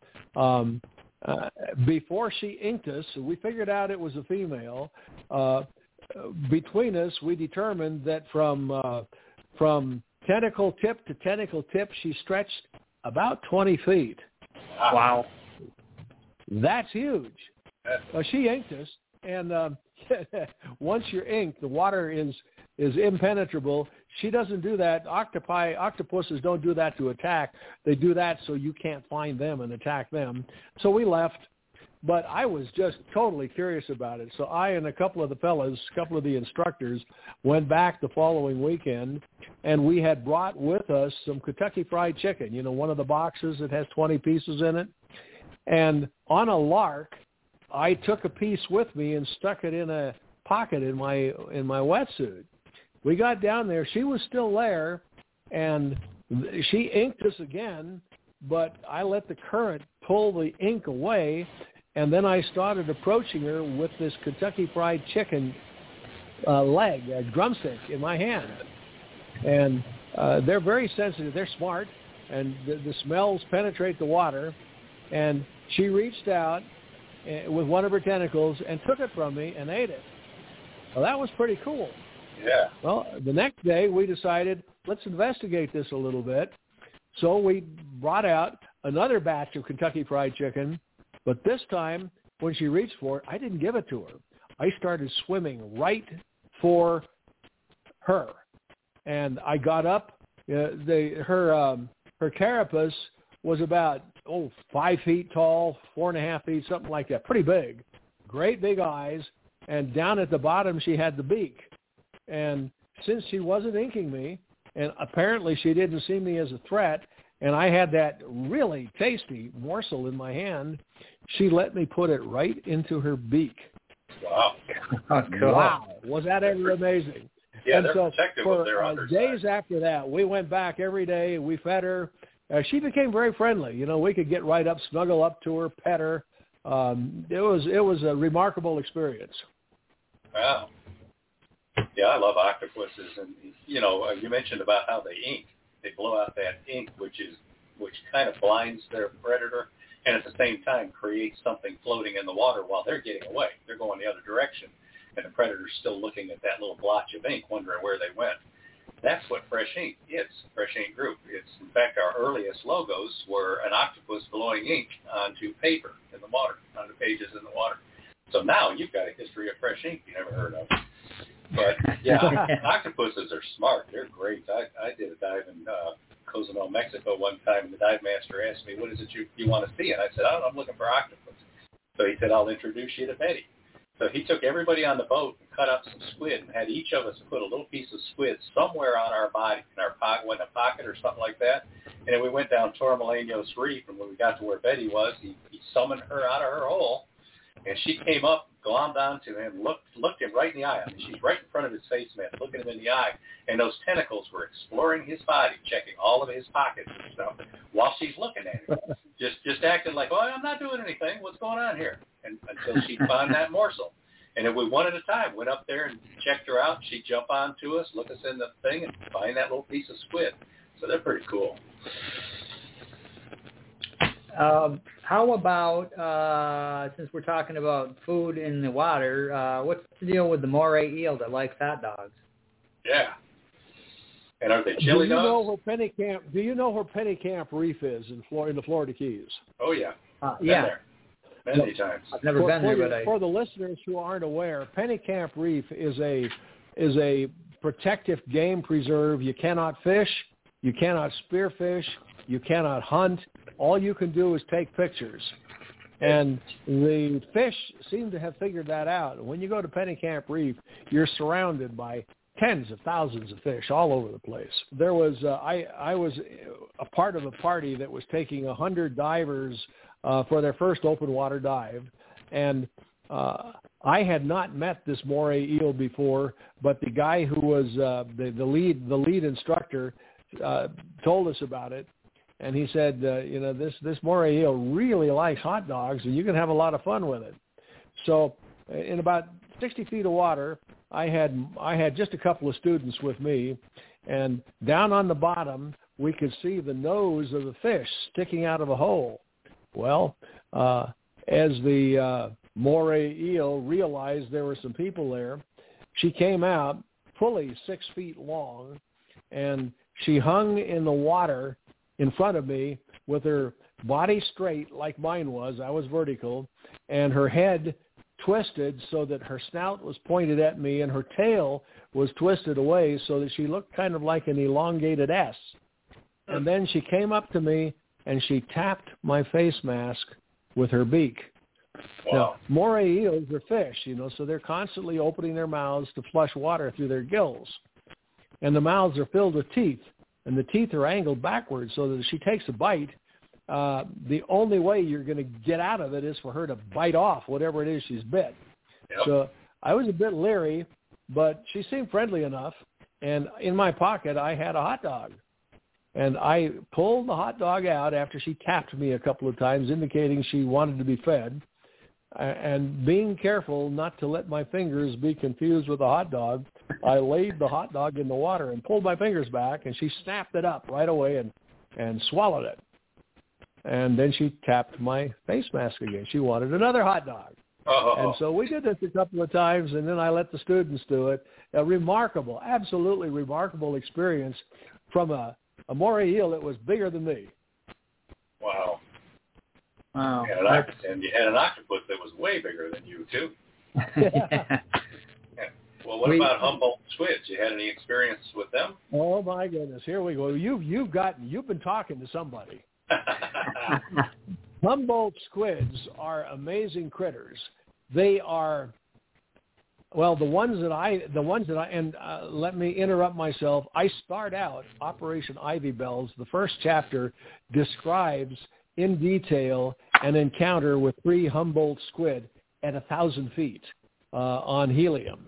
S6: Before she inked us, we figured out it was a female. Between us, we determined that from tentacle tip to tentacle tip, she stretched about 20 feet.
S3: Wow.
S6: That's huge. She inked us, and once you're inked, the water is impenetrable. She doesn't do that. Octopuses don't do that to attack. They do that so you can't find them and attack them. So we left. but I was just totally curious about it. So I and a couple of the instructors went back the following weekend, and we had brought with us some Kentucky Fried Chicken, one of the boxes that has 20 pieces in it. And on a lark, I took a piece with me and stuck it in a pocket in my wetsuit. We got down there. She was still there, and she inked us again, but I let the current pull the ink away, and then I started approaching her with this Kentucky Fried Chicken leg, a drumstick in my hand. And they're very sensitive. They're smart, and the smells penetrate the water. And she reached out with one of her tentacles and took it from me and ate it. Well, that was pretty cool.
S4: Yeah.
S6: Well, the next day we decided, let's investigate this a little bit. So we brought out another batch of Kentucky Fried Chicken, but this time when she reached for it, I didn't give it to her. I started swimming right for her. And I got up. Her carapace was about 5 feet tall, 4.5 feet, something like that. Pretty big. Great big eyes. And down at the bottom, she had the beak. And since she wasn't inking me, and apparently she didn't see me as a threat, and I had that really tasty morsel in my hand, she let me put it right into her beak.
S4: Wow.
S6: Wow. Was that ever amazing?
S4: Yeah,
S6: and
S4: they're
S6: so
S4: protective
S6: for
S4: of their underside.
S6: Days after that, we went back every day. We fed her. She became very friendly. We could get right up, snuggle up to her, pet her. It was a remarkable experience.
S4: Wow. Yeah, I love octopuses, and you mentioned about how they ink. They blow out that ink, which kind of blinds their predator, and at the same time creates something floating in the water while they're getting away. They're going the other direction, and the predator's still looking at that little blotch of ink, wondering where they went. That's what Fresh Ink is, Fresh Ink Group. It's, in fact, our earliest logos were an octopus blowing ink onto paper in the water, onto pages in the water. So now you've got a history of Fresh Ink you never heard of. But, yeah, octopuses are smart. They're great. I did a dive in Cozumel, Mexico one time, and the dive master asked me, what is it you want to see? And I said, I'm looking for octopus. So he said, I'll introduce you to Betty. So he took everybody on the boat and cut up some squid and had each of us put a little piece of squid somewhere on our body, in our pocket or something like that. And then we went down Torremolinos Reef, and when we got to where Betty was, he summoned her out of her hole, and she came up, glommed onto him, looked him right in the eye. I mean, she's right in front of his face mask, looking him in the eye, and those tentacles were exploring his body, checking all of his pockets and stuff while she's looking at him, just acting like, I'm not doing anything. What's going on here? And until she'd find that morsel. And if we one at a time went up there and checked her out, she'd jump onto us, look us in the thing, and find that little piece of squid. So they're pretty cool.
S3: How about, since we're talking about food in the water, what's the deal with the moray eel that likes hot dogs?
S4: Yeah. And are they chili dogs?
S6: Do you know where Penny Camp Reef is in the Florida Keys?
S4: Oh, yeah.
S3: Yeah.
S4: There. Many times.
S3: I've never been there, but
S6: for the listeners who aren't aware, Penny Camp Reef is a protective game preserve. You cannot fish, you cannot spearfish, you cannot hunt. All you can do is take pictures. And the fish seem to have figured that out. When you go to Penny Camp Reef, you're surrounded by tens of thousands of fish all over the place. There was I was a part of a party that was taking 100 divers for their first open water dive, and I had not met this moray eel before, but the guy who was the lead instructor told us about it, and he said, this moray eel really likes hot dogs, and you can have a lot of fun with it. So, in about 60 feet of water, I had just a couple of students with me, and down on the bottom we could see the nose of the fish sticking out of a hole. Well, as the moray eel realized there were some people there, she came out fully 6 feet long, and she hung in the water in front of me with her body straight like mine was. I was vertical, and her head twisted so that her snout was pointed at me, and her tail was twisted away so that she looked kind of like an elongated S. And then she came up to me, and she tapped my face mask with her beak.
S4: Wow.
S6: Now, moray eels are fish, so they're constantly opening their mouths to flush water through their gills. And the mouths are filled with teeth, and the teeth are angled backwards so that if she takes a bite, the only way you're going to get out of it is for her to bite off whatever it is she's bit.
S4: Yep.
S6: So I was a bit leery, but she seemed friendly enough, and in my pocket I had a hot dog. And I pulled the hot dog out after she tapped me a couple of times, indicating she wanted to be fed. And being careful not to let my fingers be confused with the hot dog, I laid the hot dog in the water and pulled my fingers back, and she snapped it up right away and swallowed it. And then she tapped my face mask again. She wanted another hot dog.
S4: Oh.
S6: And so we did this a couple of times, and then I let the students do it. A remarkable, absolutely remarkable experience from a moray eel that was bigger than me.
S4: Wow.
S3: Wow.
S4: And you had an octopus that was way bigger than you, too.
S3: Yeah.
S4: Well, what about Humboldt squids? You had any experience with them?
S6: Oh, my goodness. Here we go. You've been talking to somebody. Humboldt squids are amazing critters. They are, well, the ones that I, and let me interrupt myself. I start out Operation Ivy Bells. The first chapter describes in detail an encounter with 3 Humboldt squid at 1,000 feet on helium.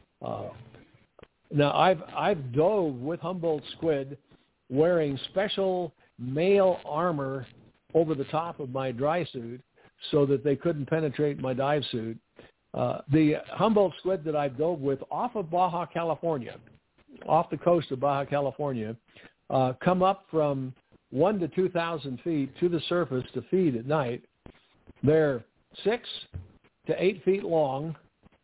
S6: Now, I've dove with Humboldt squid wearing special male armor over the top of my dry suit so that they couldn't penetrate my dive suit. The Humboldt squid that I dove with off of Baja California, off the coast of Baja California, come up from 1,000 to 2,000 feet to the surface to feed at night. They're 6 to 8 feet long.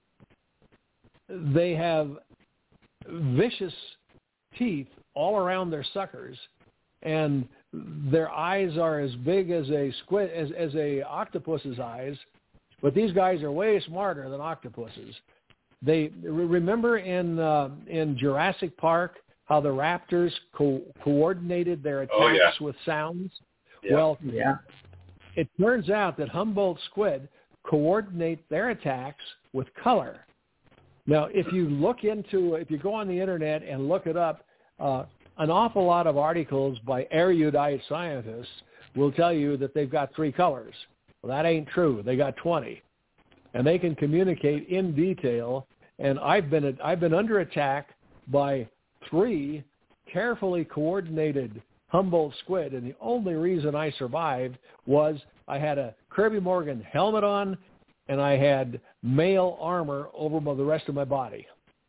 S6: They have vicious teeth all around their suckers, and their eyes are as big as a squid, as a octopus's eyes, but these guys are way smarter than octopuses. They remember in Jurassic Park how the raptors coordinated their attacks with sounds.
S4: Yeah.
S6: Well, it turns out that Humboldt squid coordinate their attacks with color. Now, if you go on the internet and look it up, an awful lot of articles by erudite scientists will tell you that they've got 3 colors. Well, that ain't true. They got 20, and they can communicate in detail. And I've been under attack by 3 carefully coordinated Humboldt squid, and the only reason I survived was I had a Kirby Morgan helmet on, and I had male armor over the rest of my body.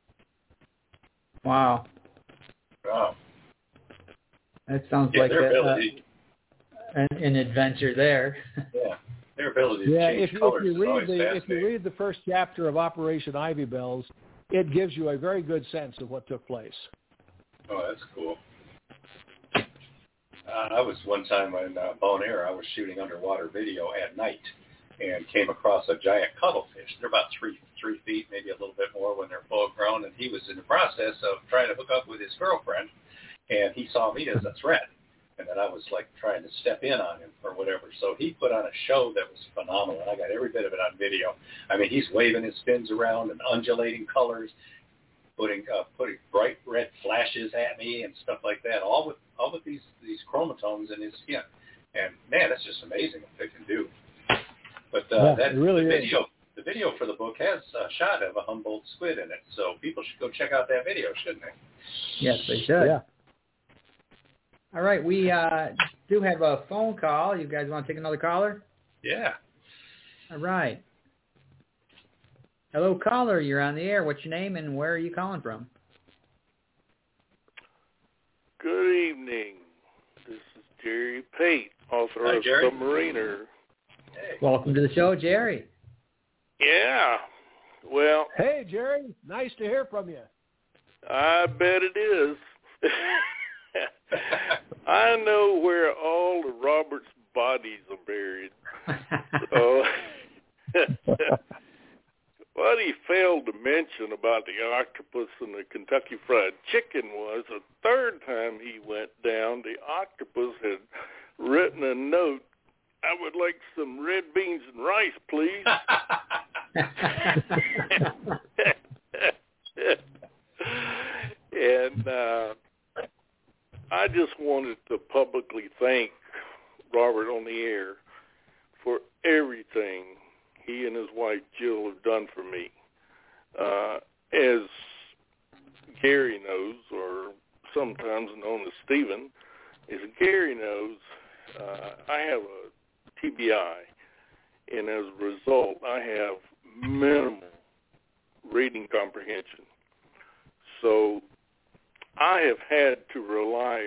S3: Wow.
S4: Wow.
S3: That sounds like an adventure there.
S4: Yeah. Their ability to change colors is always fascinating.
S6: If you read the first chapter of Operation Ivy Bells, it gives you a very good sense of what took place.
S4: Oh, that's cool. I was one time in Bonaire, I was shooting underwater video at night and came across a giant cuttlefish. They're about 3 feet, maybe a little bit more when they're full grown, and he was in the process of trying to hook up with his girlfriend, and he saw me as a threat, and then I was like trying to step in on him or whatever. So he put on a show that was phenomenal. I got every bit of it on video. I mean, he's waving his fins around and undulating colors, putting bright red flashes at me and stuff like that, all with these chromatomes in his skin. And man, that's just amazing what they can do. But the video for the book has a shot of a Humboldt squid in it, so people should go check out that video, shouldn't they?
S3: Yes, they should.
S6: Yeah.
S3: All right, we do have a phone call. You guys want to take another caller?
S4: Yeah.
S3: All right. Hello, caller. You're on the air. What's your name and where are you calling from?
S10: Good evening. This is Jerry Pate, author
S4: Hi,
S10: of
S4: Jerry.
S10: Submariner.
S4: Hey.
S3: Welcome to the show, Jerry.
S10: Yeah. Well,
S6: Hey, Jerry. Nice to hear from you.
S10: I bet it is. I know where all the Roberts bodies are buried. So, what he failed to mention about the octopus and the Kentucky Fried Chicken was the third time he went down, the octopus had written a note. I would like some red beans and rice, please. And I just wanted to publicly thank Robert on the air for everything he and his wife Jill have done for me. As Gary knows, or sometimes known as Stephen, as Gary knows, I have a TBI, and as a result, I have minimal reading comprehension. So I have had to rely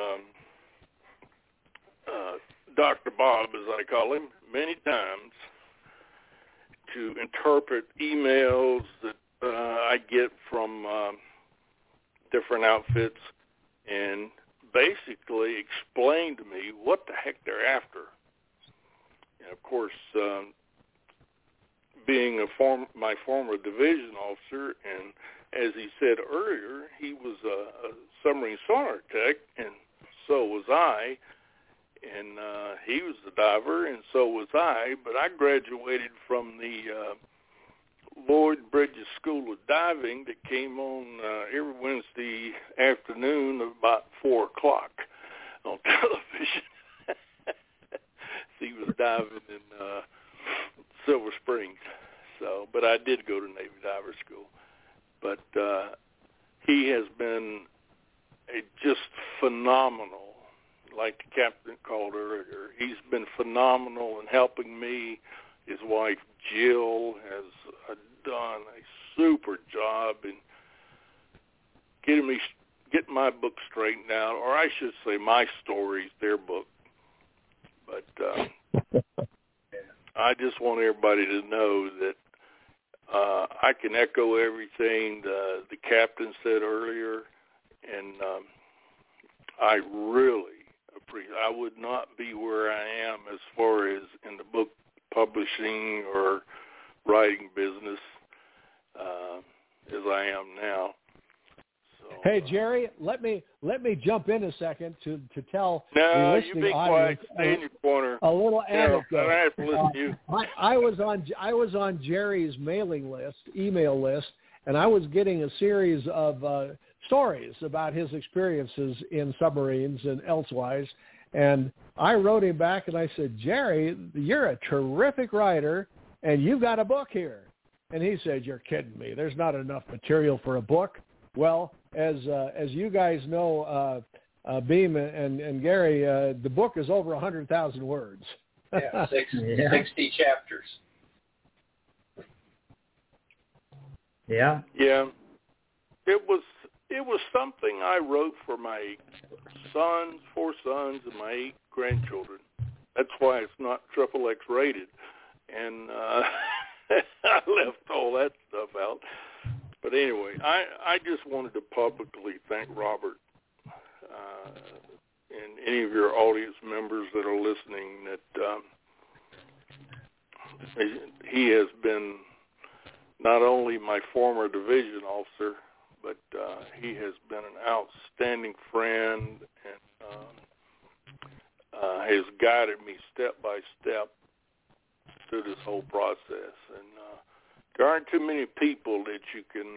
S10: on Dr. Bob, as I call him, many times to interpret emails that I get from different outfits and basically explain to me what the heck they're after. And of course, being my former division officer, and as he said earlier, he was a submarine sonar tech, and so was I. And he was the diver, and so was I. But I graduated from the Lloyd Bridges School of Diving that came on every Wednesday afternoon about 4 o'clock on television. He was diving in Silver Springs. So, but I did go to Navy Diver School. But he has been just phenomenal. Like the captain called earlier, he's been phenomenal in helping me. His wife Jill has done a super job in getting my book straightened out, or I should say my stories, their book. But I just want everybody to know that I can echo everything the captain said earlier, and I really I would not be where I am as far as in the book publishing or writing business as I am now. So,
S6: hey, Jerry, let me jump in a second to tell the
S10: you
S6: listening
S10: be
S6: audience
S10: quiet, stay in your corner.
S6: A little anecdote.
S10: I have to listen to you.
S6: I was on Jerry's mailing list, email list, and I was getting a series of stories about his experiences in submarines and elsewise. And I wrote him back and I said, Jerry, you're a terrific writer and you've got a book here. And he said, you're kidding me. There's not enough material for a book. Well, as you guys know, Beam and Gary, the book is over 100,000 words.
S4: Yeah, 60 chapters.
S3: Yeah.
S10: Yeah. It was something I wrote for my sons, 4 sons, and my 8 grandchildren. That's why it's not XXX rated. And I left all that stuff out. But anyway, I just wanted to publicly thank Robert and any of your audience members that are listening that he has been not only my former division officer, but he has been an outstanding friend and has guided me step by step through this whole process. And there aren't too many people that you can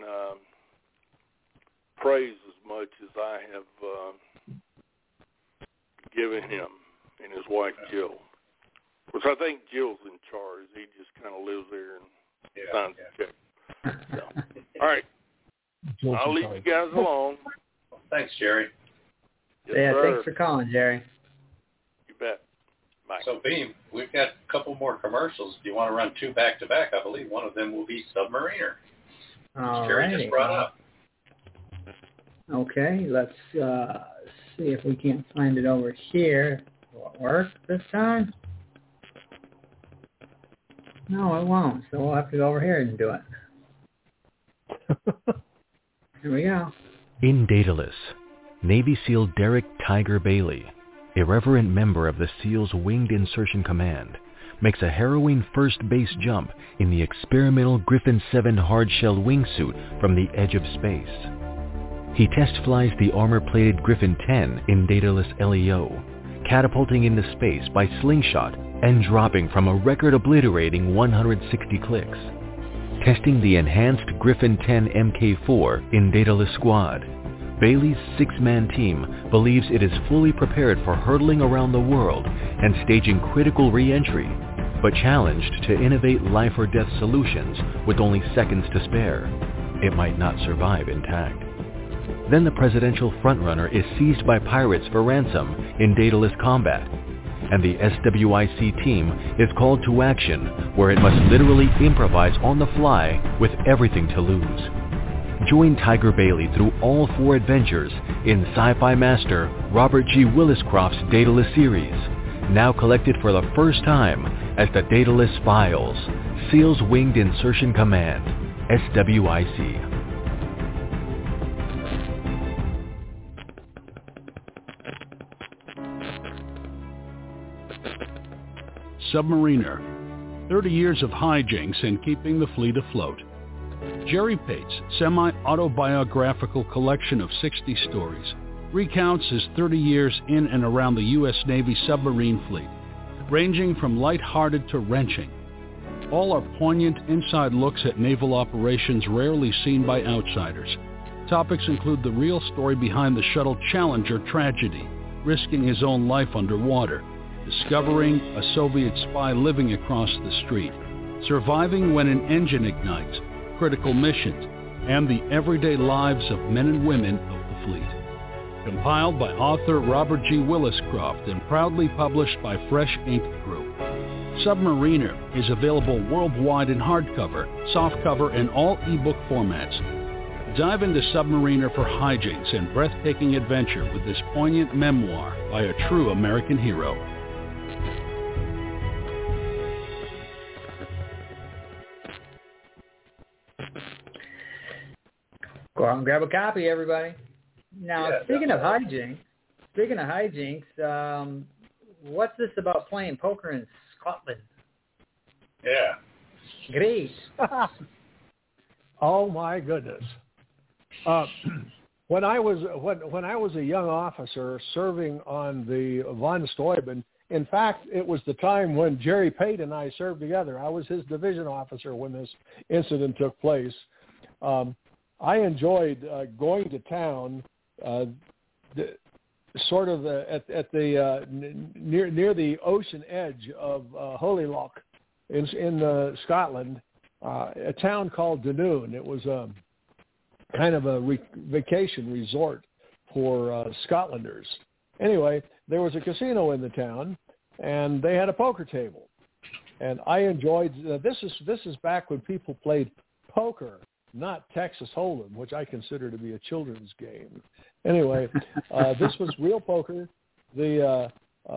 S10: praise as much as I have given him and his wife Jill. Which I think Jill's in charge. He just kind of lives there and signs the check. So, all right. I'll leave you guys alone.
S4: Thanks, Jerry.
S3: Yes, thanks for calling, Jerry.
S10: You bet. Bye.
S4: So, Beam, we've got a couple more commercials. Do you want to run 2 back-to-back? I believe one of them will be Submariner, which Jerry just brought up.
S3: Okay, let's see if we can't find it over here. Will it work this time? No, it won't, so we'll have to go over here and do it. Here we go.
S11: In Daedalus, Navy SEAL Derek Tiger Bailey, irreverent member of the SEAL's Winged Insertion Command, makes a harrowing first base jump in the experimental Griffin 7 hard-shell wingsuit from the edge of space. He test flies the armor-plated Griffin 10 in Daedalus LEO, catapulting into space by slingshot and dropping from a record-obliterating 160 clicks. Testing the enhanced Griffin 10 Mk4 in Daedalus Squad, Bailey's 6-man team believes it is fully prepared for hurtling around the world and staging critical re-entry, but challenged to innovate life-or-death solutions with only seconds to spare. It might not survive intact. Then the presidential frontrunner is seized by pirates for ransom in Daedalus Combat, and the SWIC team is called to action where it must literally improvise on the fly with everything to lose. Join Tiger Bailey through all 4 adventures in Sci-Fi Master Robert G. Williscroft's Daedalus series, now collected for the first time as the Daedalus Files, SEALs Winged Insertion Command, SWIC.
S12: Submariner, 30 years of hijinks and keeping the fleet afloat. Jerry Pate's semi-autobiographical collection of 60 stories recounts his 30 years in and around the U.S. Navy submarine fleet, ranging from light-hearted to wrenching. All are poignant inside looks at naval operations rarely seen by outsiders. Topics include the real story behind the shuttle Challenger tragedy, risking his own life underwater, discovering a Soviet spy living across the street, surviving when an engine ignites, critical missions, and the everyday lives of men and women of the fleet. Compiled by author Robert G. Williscroft and proudly published by Fresh Ink Group. Submariner is available worldwide in hardcover, softcover, and all ebook formats. Dive into Submariner for hijinks and breathtaking adventure with this poignant memoir by a true American hero.
S3: Go out and grab a copy, everybody. Now, speaking of hijinks, what's this about playing poker in Scotland?
S4: Yeah.
S3: Great.
S6: Oh my goodness. When I was a young officer serving on the von Steuben, in fact, it was the time when Jerry Pate and I served together. I was his division officer when this incident took place. I enjoyed going to town, near the ocean edge of Holyloch in Scotland, a town called Dunoon. It was kind of a vacation resort for Scotlanders. Anyway, there was a casino in the town, and they had a poker table. And I enjoyed this is back when people played poker, not Texas Hold'em, which I consider to be a children's game. Anyway, this was real poker. The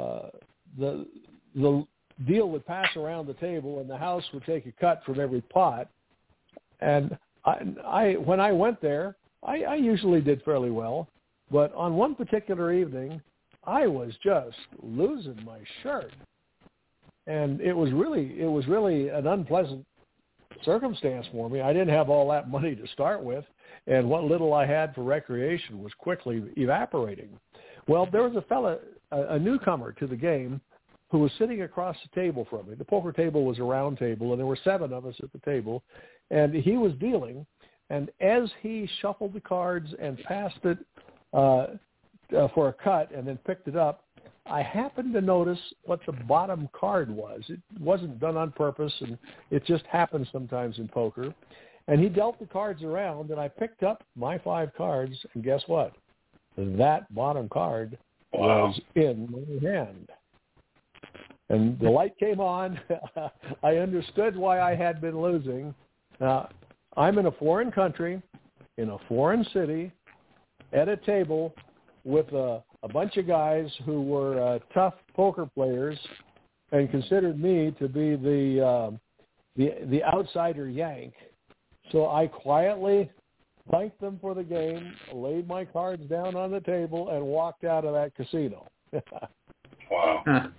S6: deal would pass around the table, and the house would take a cut from every pot. And I when I went there, I usually did fairly well. But on one particular evening, I was just losing my shirt. And it was really an unpleasant circumstance for me. I didn't have all that money to start with, and what little I had for recreation was quickly evaporating. Well, there was a newcomer to the game who was sitting across the table from me. The poker table was a round table, and there were 7 of us at the table, and he was dealing. And as he shuffled the cards and passed it for a cut and then picked it up, I happened to notice what the bottom card was. It wasn't done on purpose, and it just happens sometimes in poker. And he dealt the cards around, and I picked up my 5 cards, and guess what? That bottom card was in my hand. And the light came on. I understood why I had been losing. Now, I'm in a foreign country, in a foreign city, at a table with a bunch of guys who were tough poker players and considered me to be the outsider Yank. So I quietly thanked them for the game, laid my cards down on the table, and walked out of that casino.
S4: Wow.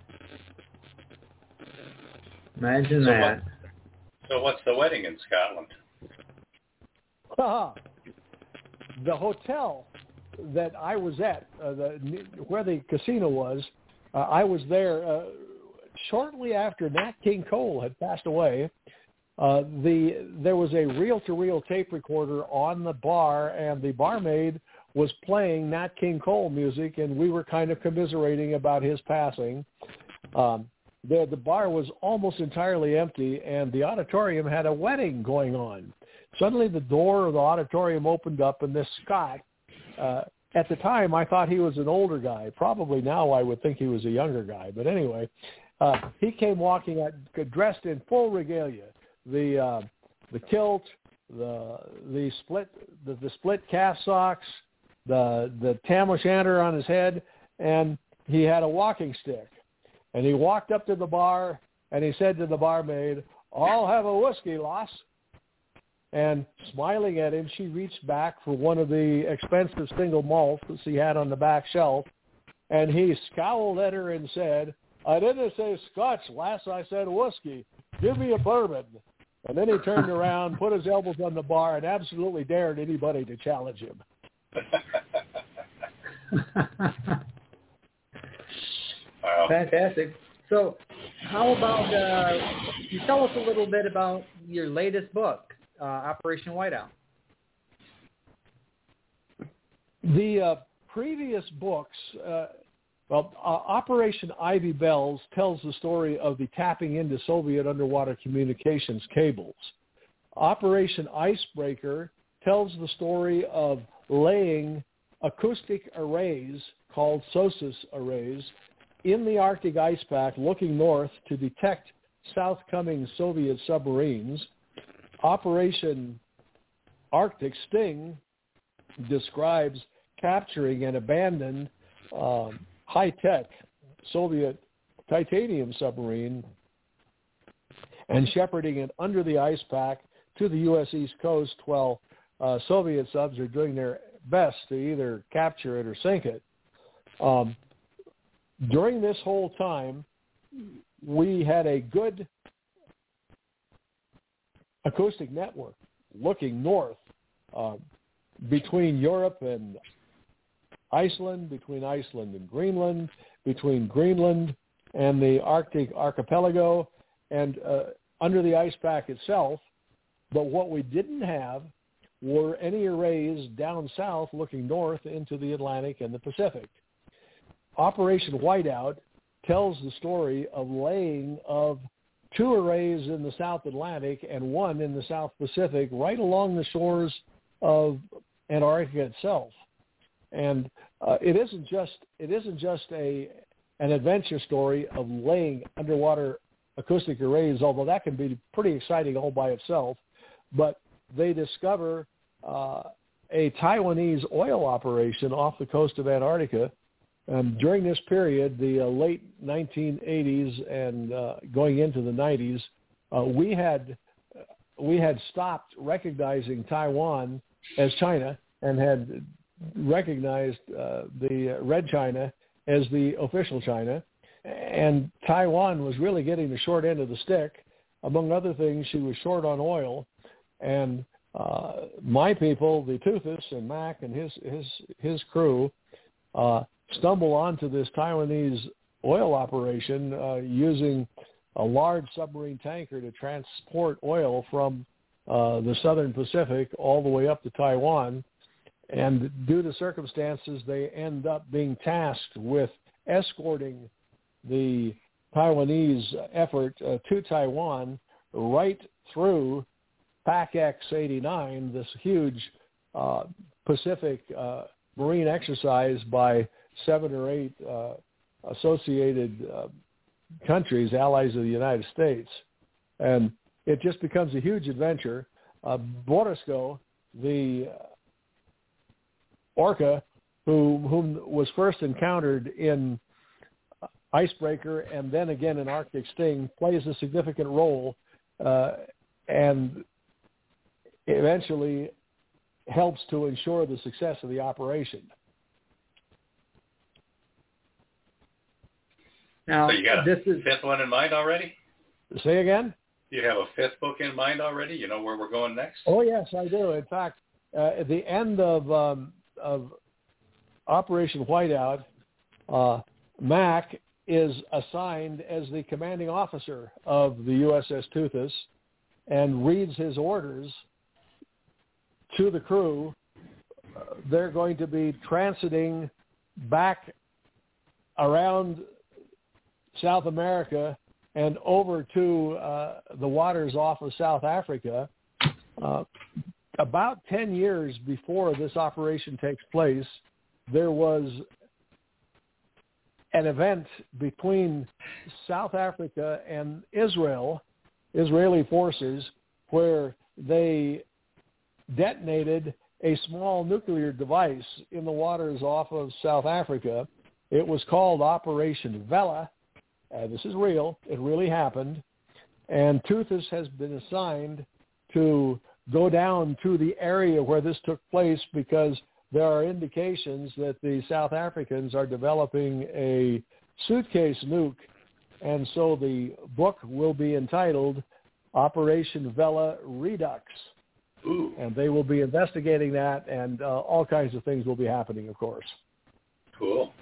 S3: Imagine that.
S4: So what's the wedding in Scotland?
S6: The hotel that I was at, where the casino was, I was there shortly after Nat King Cole had passed away. There was a reel-to-reel tape recorder on the bar, and the barmaid was playing Nat King Cole music, and we were kind of commiserating about his passing. The bar was almost entirely empty, and the auditorium had a wedding going on. Suddenly the door of the auditorium opened up, and this Scot, at the time I thought he was an older guy. Probably now I would think he was a younger guy. But anyway, he came walking out, dressed in full regalia, the kilt, the split calf socks, the tam o'shanter on his head, and he had a walking stick. And he walked up to the bar, and he said to the barmaid, "I'll have a whiskey, lass." And smiling at him, she reached back for one of the expensive single malts that she had on the back shelf, and he scowled at her and said, "I didn't say Scotch, lass, I said whiskey. Give me a bourbon." And then he turned around, put his elbows on the bar, and absolutely dared anybody to challenge him.
S3: Wow. Fantastic. So how about you tell us a little bit about your latest book, Operation Whiteout?
S6: The previous books, Operation Ivy Bells tells the story of the tapping into Soviet underwater communications cables. Operation Icebreaker tells the story of laying acoustic arrays called SOSUS arrays in the Arctic ice pack looking north to detect south-coming Soviet submarines. Operation Arctic Sting describes capturing an abandoned high-tech Soviet titanium submarine and shepherding it under the ice pack to the U.S. East Coast while Soviet subs are doing their best to either capture it or sink it. During this whole time, we had a good acoustic network looking north between Europe and Iceland, between Iceland and Greenland, between Greenland and the Arctic archipelago, and under the ice pack itself. But what we didn't have were any arrays down south looking north into the Atlantic and the Pacific. Operation Whiteout tells the story of laying of 2 arrays in the South Atlantic and 1 in the South Pacific right along the shores of Antarctica itself. And it isn't just an adventure story of laying underwater acoustic arrays, although that can be pretty exciting all by itself. But they discover a Taiwanese oil operation off the coast of Antarctica. During this period, the late 1980s and going into the 90s, we had stopped recognizing Taiwan as China and had recognized the Red China as the official China. And Taiwan was really getting the short end of the stick. Among other things, she was short on oil. And my people, the Toothus and Mac and his crew, stumble onto this Taiwanese oil operation using a large submarine tanker to transport oil from the southern Pacific all the way up to Taiwan. And due to circumstances, they end up being tasked with escorting the Taiwanese effort to Taiwan right through PAC-X-89, this huge Pacific marine exercise by 7 or 8 associated countries, allies of the United States. And it just becomes a huge adventure. Borisco, the orca whom was first encountered in Icebreaker and then again in Arctic Sting, plays a significant role and eventually helps to ensure the success of the operation.
S3: Now,
S4: so you got a 5th one in mind already?
S6: Say again?
S4: Do you have a 5th book in mind already? You know where we're going next?
S6: Oh, yes, I do. In fact, at the end of Operation Whiteout, Mac is assigned as the commanding officer of the USS Teuthus and reads his orders to the crew. They're going to be transiting back around South America and over to the waters off of South Africa. About 10 years before this operation takes place, there was an event between South Africa and Israeli forces, where they detonated a small nuclear device in the waters off of South Africa. It was called Operation Vela. This is real. It really happened. And Teuthus has been assigned to go down to the area where this took place, because there are indications that the South Africans are developing a suitcase nuke. And so the book will be entitled Operation Vela Redux.
S4: Ooh.
S6: And they will be investigating that, and all kinds of things will be happening, of course.
S4: Cool.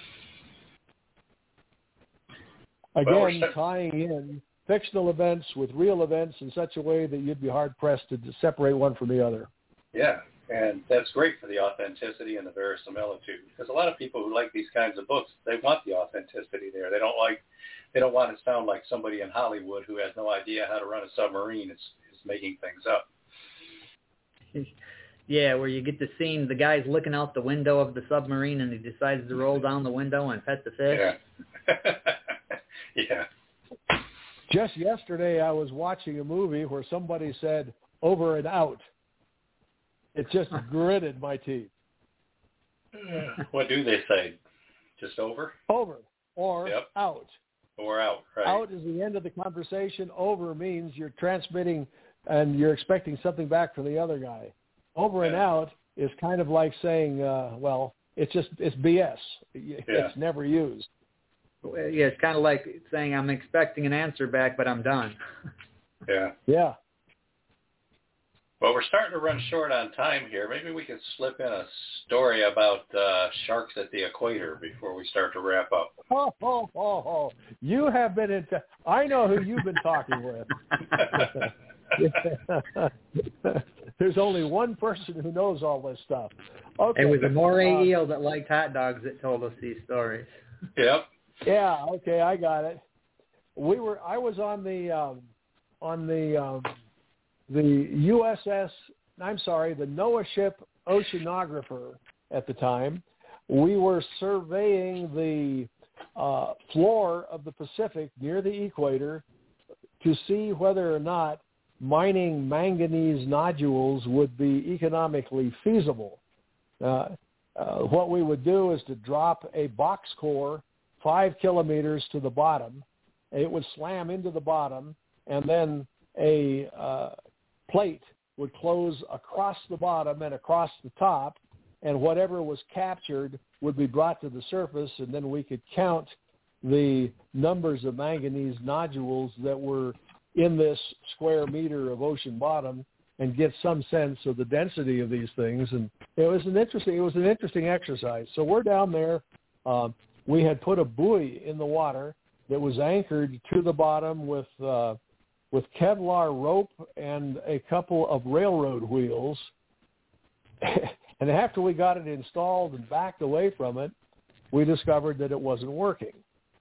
S6: Again, tying in fictional events with real events in such a way that you'd be hard-pressed to separate one from the other.
S4: Yeah, and that's great for the authenticity and the verisimilitude, because a lot of people who like these kinds of books, they want the authenticity there. They don't want to sound like somebody in Hollywood who has no idea how to run a submarine is making things up.
S3: Yeah, where you get the scene, the guy's looking out the window of the submarine and he decides to roll down the window and pet the fish.
S4: Yeah. Yeah.
S6: Just yesterday I was watching a movie where somebody said, "over and out." It just gritted my teeth.
S4: What do they say? Just over?
S6: Over or out.
S4: Or out, right.
S6: Out is the end of the conversation. Over means you're transmitting and you're expecting something back from the other guy. Over and out is kind of like saying, it's BS. It's never used.
S3: Yeah, it's kind of like saying I'm expecting an answer back, but I'm done.
S4: Yeah.
S6: Yeah.
S4: Well, we're starting to run short on time here. Maybe we could slip in a story about sharks at the equator before we start to wrap up.
S6: Oh. You have been I know who you've been talking with. There's only one person who knows all this stuff. Okay.
S3: It was a moray eel that liked hot dogs that told us these stories.
S4: Yep.
S6: Yeah. Okay, I got it. I was on the USS. I'm sorry, the NOAA ship Oceanographer at the time. We were surveying the floor of the Pacific near the equator to see whether or not mining manganese nodules would be economically feasible. What we would do is to drop a box core 5 kilometers to the bottom. It would slam into the bottom, and then a plate would close across the bottom and across the top, and whatever was captured would be brought to the surface, and then we could count the numbers of manganese nodules that were in this square meter of ocean bottom and get some sense of the density of these things. And it was an interesting exercise. So we're down there. We had put a buoy in the water that was anchored to the bottom with Kevlar rope and a couple of railroad wheels. And after we got it installed and backed away from it, we discovered that it wasn't working.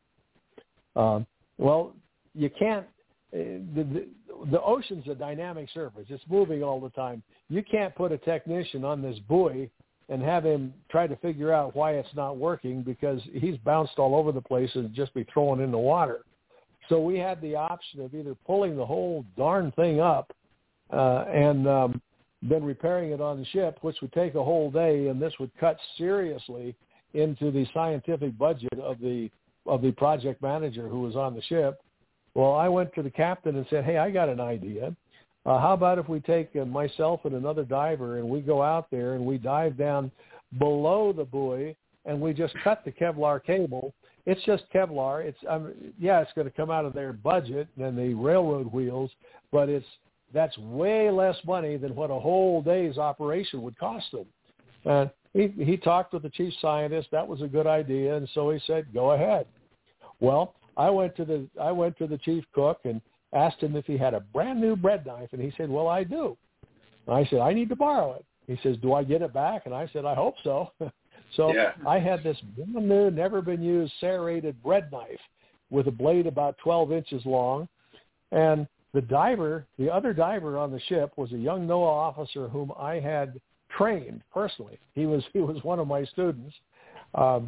S6: You can't. The ocean's a dynamic surface. It's moving all the time. You can't put a technician on this buoy and have him try to figure out why it's not working, because he's bounced all over the place and just be thrown in the water. So we had the option of either pulling the whole darn thing up and then repairing it on the ship, which would take a whole day, and this would cut seriously into the scientific budget of the project manager who was on the ship. Well, I went to the captain and said, "Hey, I got an idea. How about if we take myself and another diver and we go out there and we dive down below the buoy and we just cut the Kevlar cable. It's just Kevlar. It's going to come out of their budget than the railroad wheels, but that's way less money than what a whole day's operation would cost them." he talked with the chief scientist. That was a good idea, and so he said, "Go ahead." Well, I went to the chief cook and asked him if he had a brand new bread knife, and he said, "Well, I do." And I said, "I need to borrow it." He says, "Do I get it back?" And I said, "I hope so." So I had this brand new, never been used serrated bread knife with a blade about 12 inches long. And the other diver on the ship was a young NOAA officer whom I had trained personally. He was one of my students. So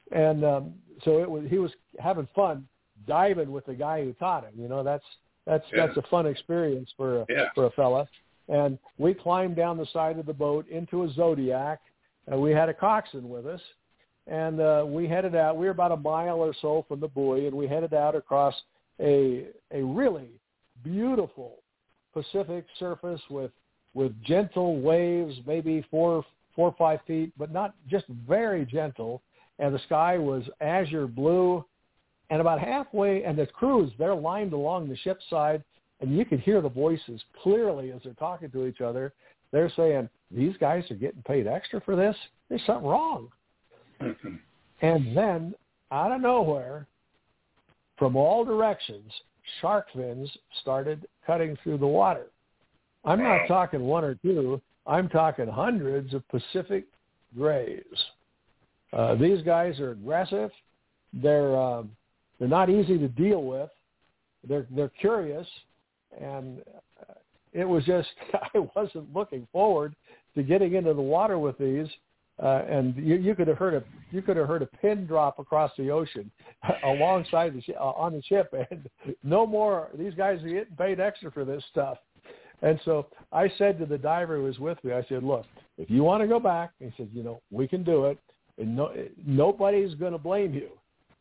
S6: he was having fun diving with the guy who taught him. You know, that's a fun experience for a fella. And we climbed down the side of the boat into a Zodiac. We had a coxswain with us, and we headed out. We were about a mile or so from the buoy, and we headed out across a really beautiful Pacific surface with gentle waves, maybe 4 or 5 feet, but not just very gentle. And the sky was azure blue, and about halfway, and the crews, they're lined along the ship's side, and you could hear the voices clearly as they're talking to each other. They're saying, "These guys are getting paid extra for this? There's something wrong." Mm-hmm. And then, out of nowhere, from all directions, shark fins started cutting through the water. I'm not talking one or two. I'm talking hundreds of Pacific grays. These guys are aggressive. They're not easy to deal with. They're curious, and it was just, I wasn't looking forward to getting into the water with these, and you could have heard a pin drop across the ocean alongside on the ship, and no more. These guys are getting paid extra for this stuff. And so I said to the diver who was with me, I said, "Look, if you want to go back," he said, "we can do it, and nobody's going to blame you."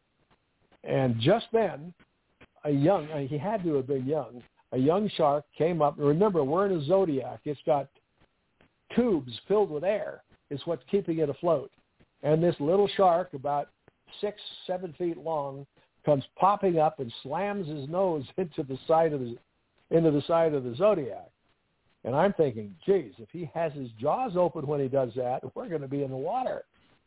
S6: And just then, he had to have been young. A young shark came up. Remember, we're in a Zodiac. It's got tubes filled with air. It's what's keeping it afloat. And this little shark, about 6-7 feet long, comes popping up and slams his nose into the side of the Zodiac. And I'm thinking, geez, if he has his jaws open when he does that, we're going to be in the water.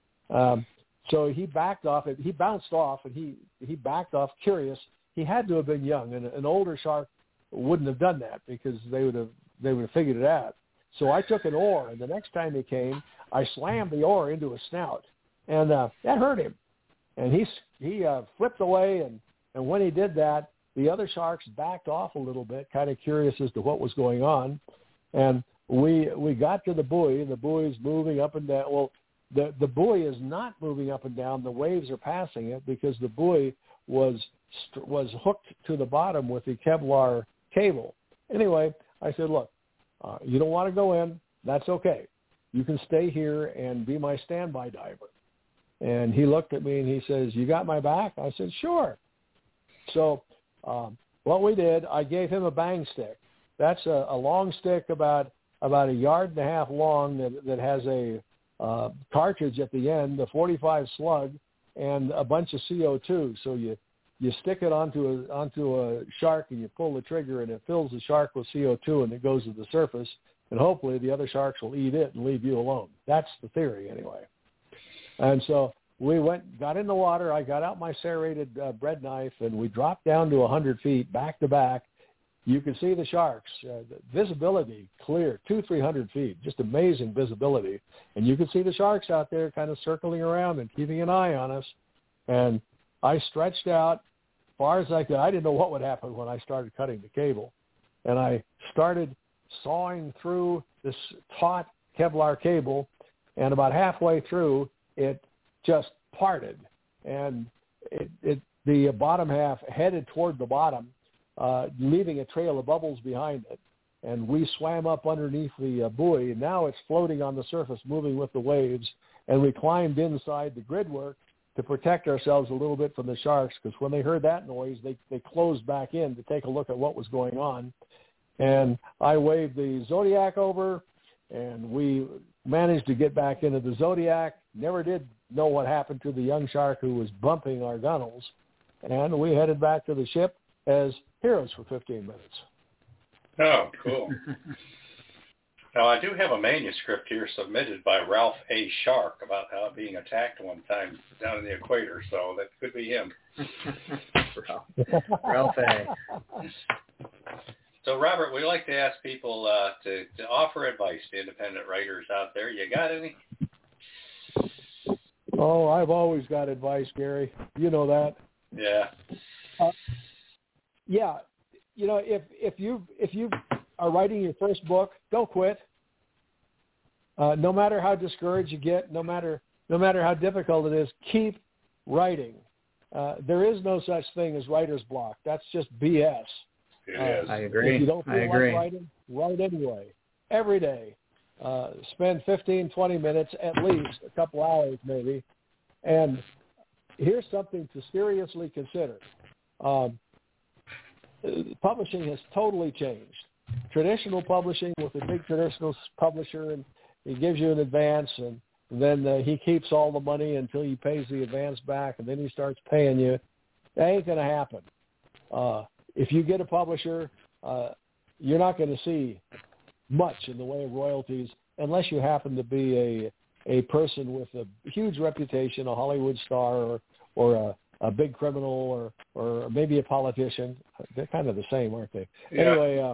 S6: So he backed off. He bounced off, and he backed off, curious. He had to have been young, and an older shark wouldn't have done that because they would have figured it out. So I took an oar, and the next time he came, I slammed the oar into his snout, and that hurt him. And he flipped away, and when he did that, the other sharks backed off a little bit, kind of curious as to what was going on. And we got to the buoy, and the buoy's moving up and down. Well, the buoy is not moving up and down. The waves are passing it because the buoy was hooked to the bottom with the Kevlar cable. Anyway, I said, "Look, you don't want to go in. That's okay. You can stay here and be my standby diver." And he looked at me and he says, "You got my back?" I said, "Sure." So what we did, I gave him a bang stick. That's a long stick about 1.5 yards long that has a cartridge at the end, a 45 slug, and a bunch of CO2. So you stick it onto a shark and you pull the trigger and it fills the shark with CO2 and it goes to the surface, and hopefully the other sharks will eat it and leave you alone. That's the theory anyway. And so we got in the water. I got out my serrated bread knife, and we dropped down to 100 feet back to back. You can see the sharks. The visibility clear, 200-300 feet, just amazing visibility. And you can see the sharks out there kind of circling around and keeping an eye on us. And I stretched out far as I could. I didn't know what would happen when I started cutting the cable. And I started sawing through this taut Kevlar cable, and about halfway through, it just parted. And the bottom half headed toward the bottom, leaving a trail of bubbles behind it. And we swam up underneath the buoy, and now it's floating on the surface, moving with the waves. And we climbed inside the gridwork to protect ourselves a little bit from the sharks, because when they heard that noise, they closed back in to take a look at what was going on. And I waved the Zodiac over, and we managed to get back into the Zodiac. Never did know what happened to the young shark who was bumping our gunnels. And we headed back to the ship as heroes for 15 minutes.
S4: Oh, cool. Now, I do have a manuscript here submitted by Ralph A. Shark about being attacked one time down in the equator, so that could be him.
S3: Ralph A.
S4: So, Robert, we like to ask people to offer advice to independent writers out there. You got any?
S6: Oh, I've always got advice, Gary. You know that.
S4: Yeah.
S6: Yeah. You know, if you are writing your first book, don't quit. No matter how discouraged you get, no matter how difficult it is, keep writing. There is no such thing as writer's block. That's just BS.
S4: It is.
S3: I agree.
S6: If you don't feel like writing, write anyway. Every day. Spend 15, 20 minutes, at least, a couple hours maybe. And here's something to seriously consider. Publishing has totally changed. Traditional publishing with a big traditional publisher, and he gives you an advance, and then he keeps all the money until he pays the advance back, and then he starts paying you. That ain't going to happen. If you get a publisher, you're not going to see much in the way of royalties unless you happen to be a person with a huge reputation, a Hollywood star, or a big criminal, or maybe a politician. They're kind of the same, aren't they? Yeah. Anyway,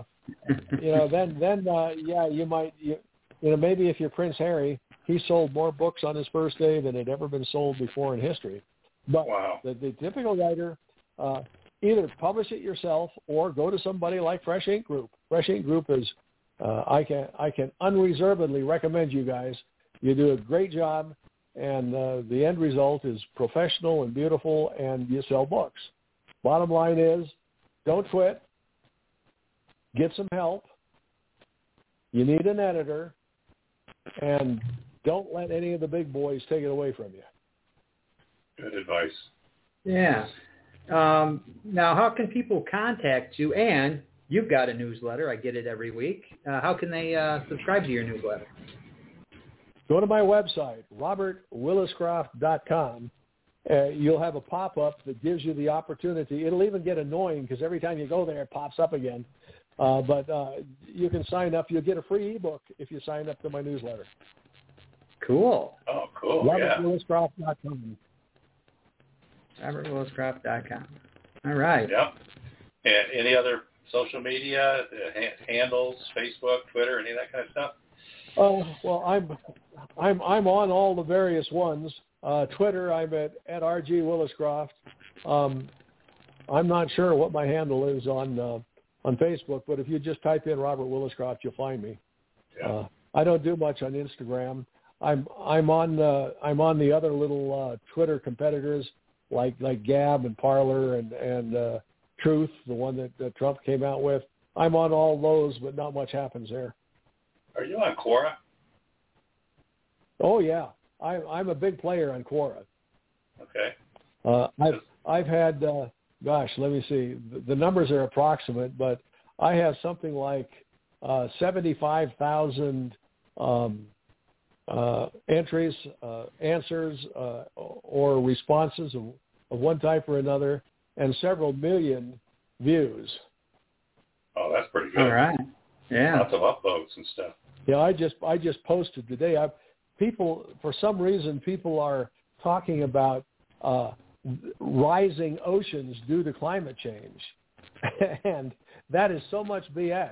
S6: then you might, maybe if you're Prince Harry, he sold more books on his first day than had ever been sold before in history. But
S4: wow.
S6: the typical writer, either publish it yourself or go to somebody like Fresh Ink Group. Fresh Ink Group is, I can unreservedly recommend you guys. You do a great job, and the end result is professional and beautiful, and you sell books. Bottom line is, don't quit. Get some help. You need an editor, and don't let any of the big boys take it away from you.
S4: Good advice.
S3: Yeah. Now, how can people contact you? And you've got a newsletter. I get it every week. How can they subscribe to your newsletter?
S6: Go to my website, robertwilliscroft.com. You'll have a pop-up that gives you the opportunity. It'll even get annoying because every time you go there, it pops up again. But you can sign up. You'll get a free ebook if you sign up to my newsletter.
S3: Cool.
S4: Oh, cool.
S6: robertwilliscroft.com.
S3: robertwilliscroft.com. All right.
S4: Yep. And any other social media handles, Facebook, Twitter, any of that kind of stuff?
S6: Well, I'm on all the various ones. Twitter, I'm at RG Williscroft. I'm not sure what my handle is on Facebook, but if you just type in Robert Williscroft, you'll find me.
S4: Yeah.
S6: I don't do much on Instagram. I'm on the other little Twitter competitors like Gab and Parler and Truth, the one that Trump came out with. I'm on all those, but not much happens there.
S4: Are you on Quora?
S6: Oh yeah, I'm a big player on Quora.
S4: Okay.
S6: I've had let me see. The numbers are approximate, but I have something like 75,000 entries, answers, or responses of one type or another, and several million views.
S4: Oh, that's pretty good.
S3: All right. Yeah.
S4: Lots of upvotes and stuff.
S6: Yeah, I just posted today. For some reason, people are talking about rising oceans due to climate change, and that is so much BS.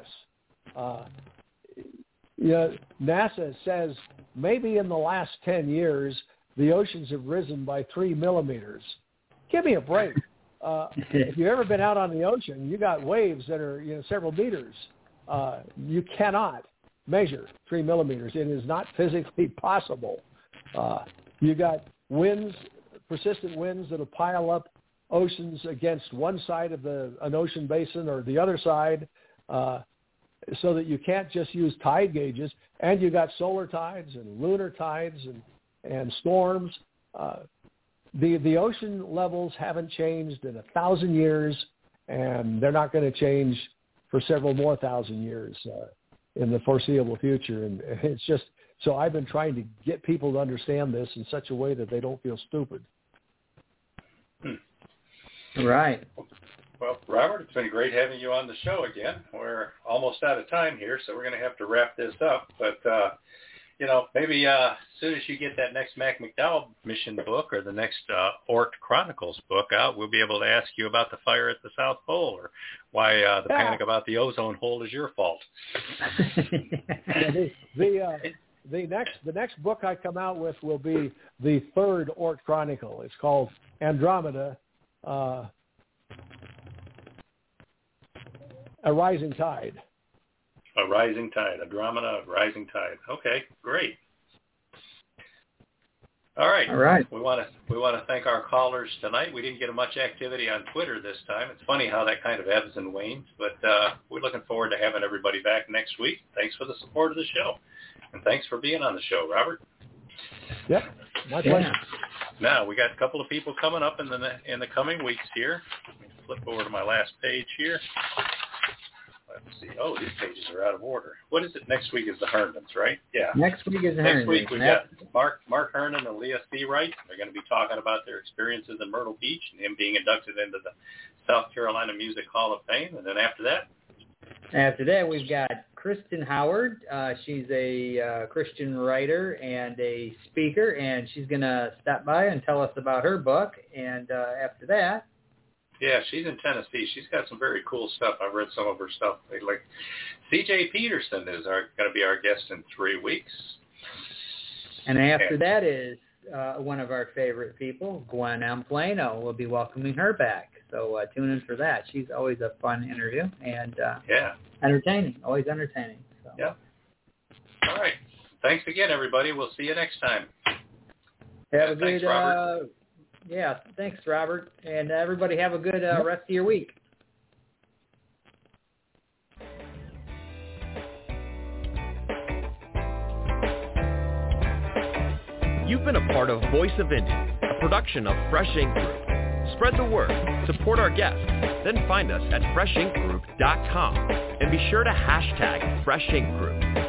S6: NASA says maybe in the last 10 years the oceans have risen by 3 millimeters. Give me a break. If you've ever been out on the ocean, you got waves that are several meters. You cannot measure 3 millimeters. It is not physically possible. You got winds, persistent winds that'll pile up oceans against one side of an ocean basin or the other side, so that you can't just use tide gauges. And you got solar tides and lunar tides and storms. The ocean levels haven't changed in 1,000 years, and they're not going to change for several more thousand years in the foreseeable future. And it's just, so I've been trying to get people to understand this in such a way that they don't feel stupid.
S3: Right.
S4: Well, Robert, it's been great having you on the show again. We're almost out of time here, so we're going to have to wrap this up. But, maybe as soon as you get that next Mac McDowell mission book or the next Oort Chronicles book out, we'll be able to ask you about the fire at the South Pole or why the panic about the ozone hole is your fault.
S6: The next book I come out with will be the third Oort Chronicle. It's called Andromeda, A Rising Tide.
S4: A Rising Tide, Andromeda, A Rising Tide. Okay, great. All right. We want to thank our callers tonight. We didn't get much activity on Twitter this time. It's funny how that kind of ebbs and wanes, but we're looking forward to having everybody back next week. Thanks for the support of the show, and thanks for being on the show, Robert.
S6: Yep, my pleasure.
S4: Now we got a couple of people coming up in the coming weeks here. Let me flip over to my last page here. Let's see. Oh, these pages are out of order. What is it? Next week is the Herndons, right? Yeah.
S3: Next week is the Herndons.
S4: Next week we've got Mark Herndon and Leah Seawright. They're going to be talking about their experiences in Myrtle Beach and him being inducted into the South Carolina Music Hall of Fame. And then after that, we've got Kristen Howard. She's a Christian writer and a speaker, and she's going to stop by and tell us about her book. And after that, yeah, she's in Tennessee. She's got some very cool stuff. I've read some of her stuff. Like C.J. Peterson is going to be our guest in 3 weeks. And after that is one of our favorite people, Gwen M. Plano. We'll be welcoming her back. So tune in for that. She's always a fun interview and entertaining, always entertaining. So. Yeah. All right. Thanks again, everybody. We'll see you next time. Have a good Robert. Yeah, thanks, Robert. And everybody have a good rest of your week.
S2: You've been a part of Voice of Indy, a production of Fresh Ink Group. Spread the word, support our guests, then find us at freshinkgroup.com and be sure to hashtag Fresh Ink Group.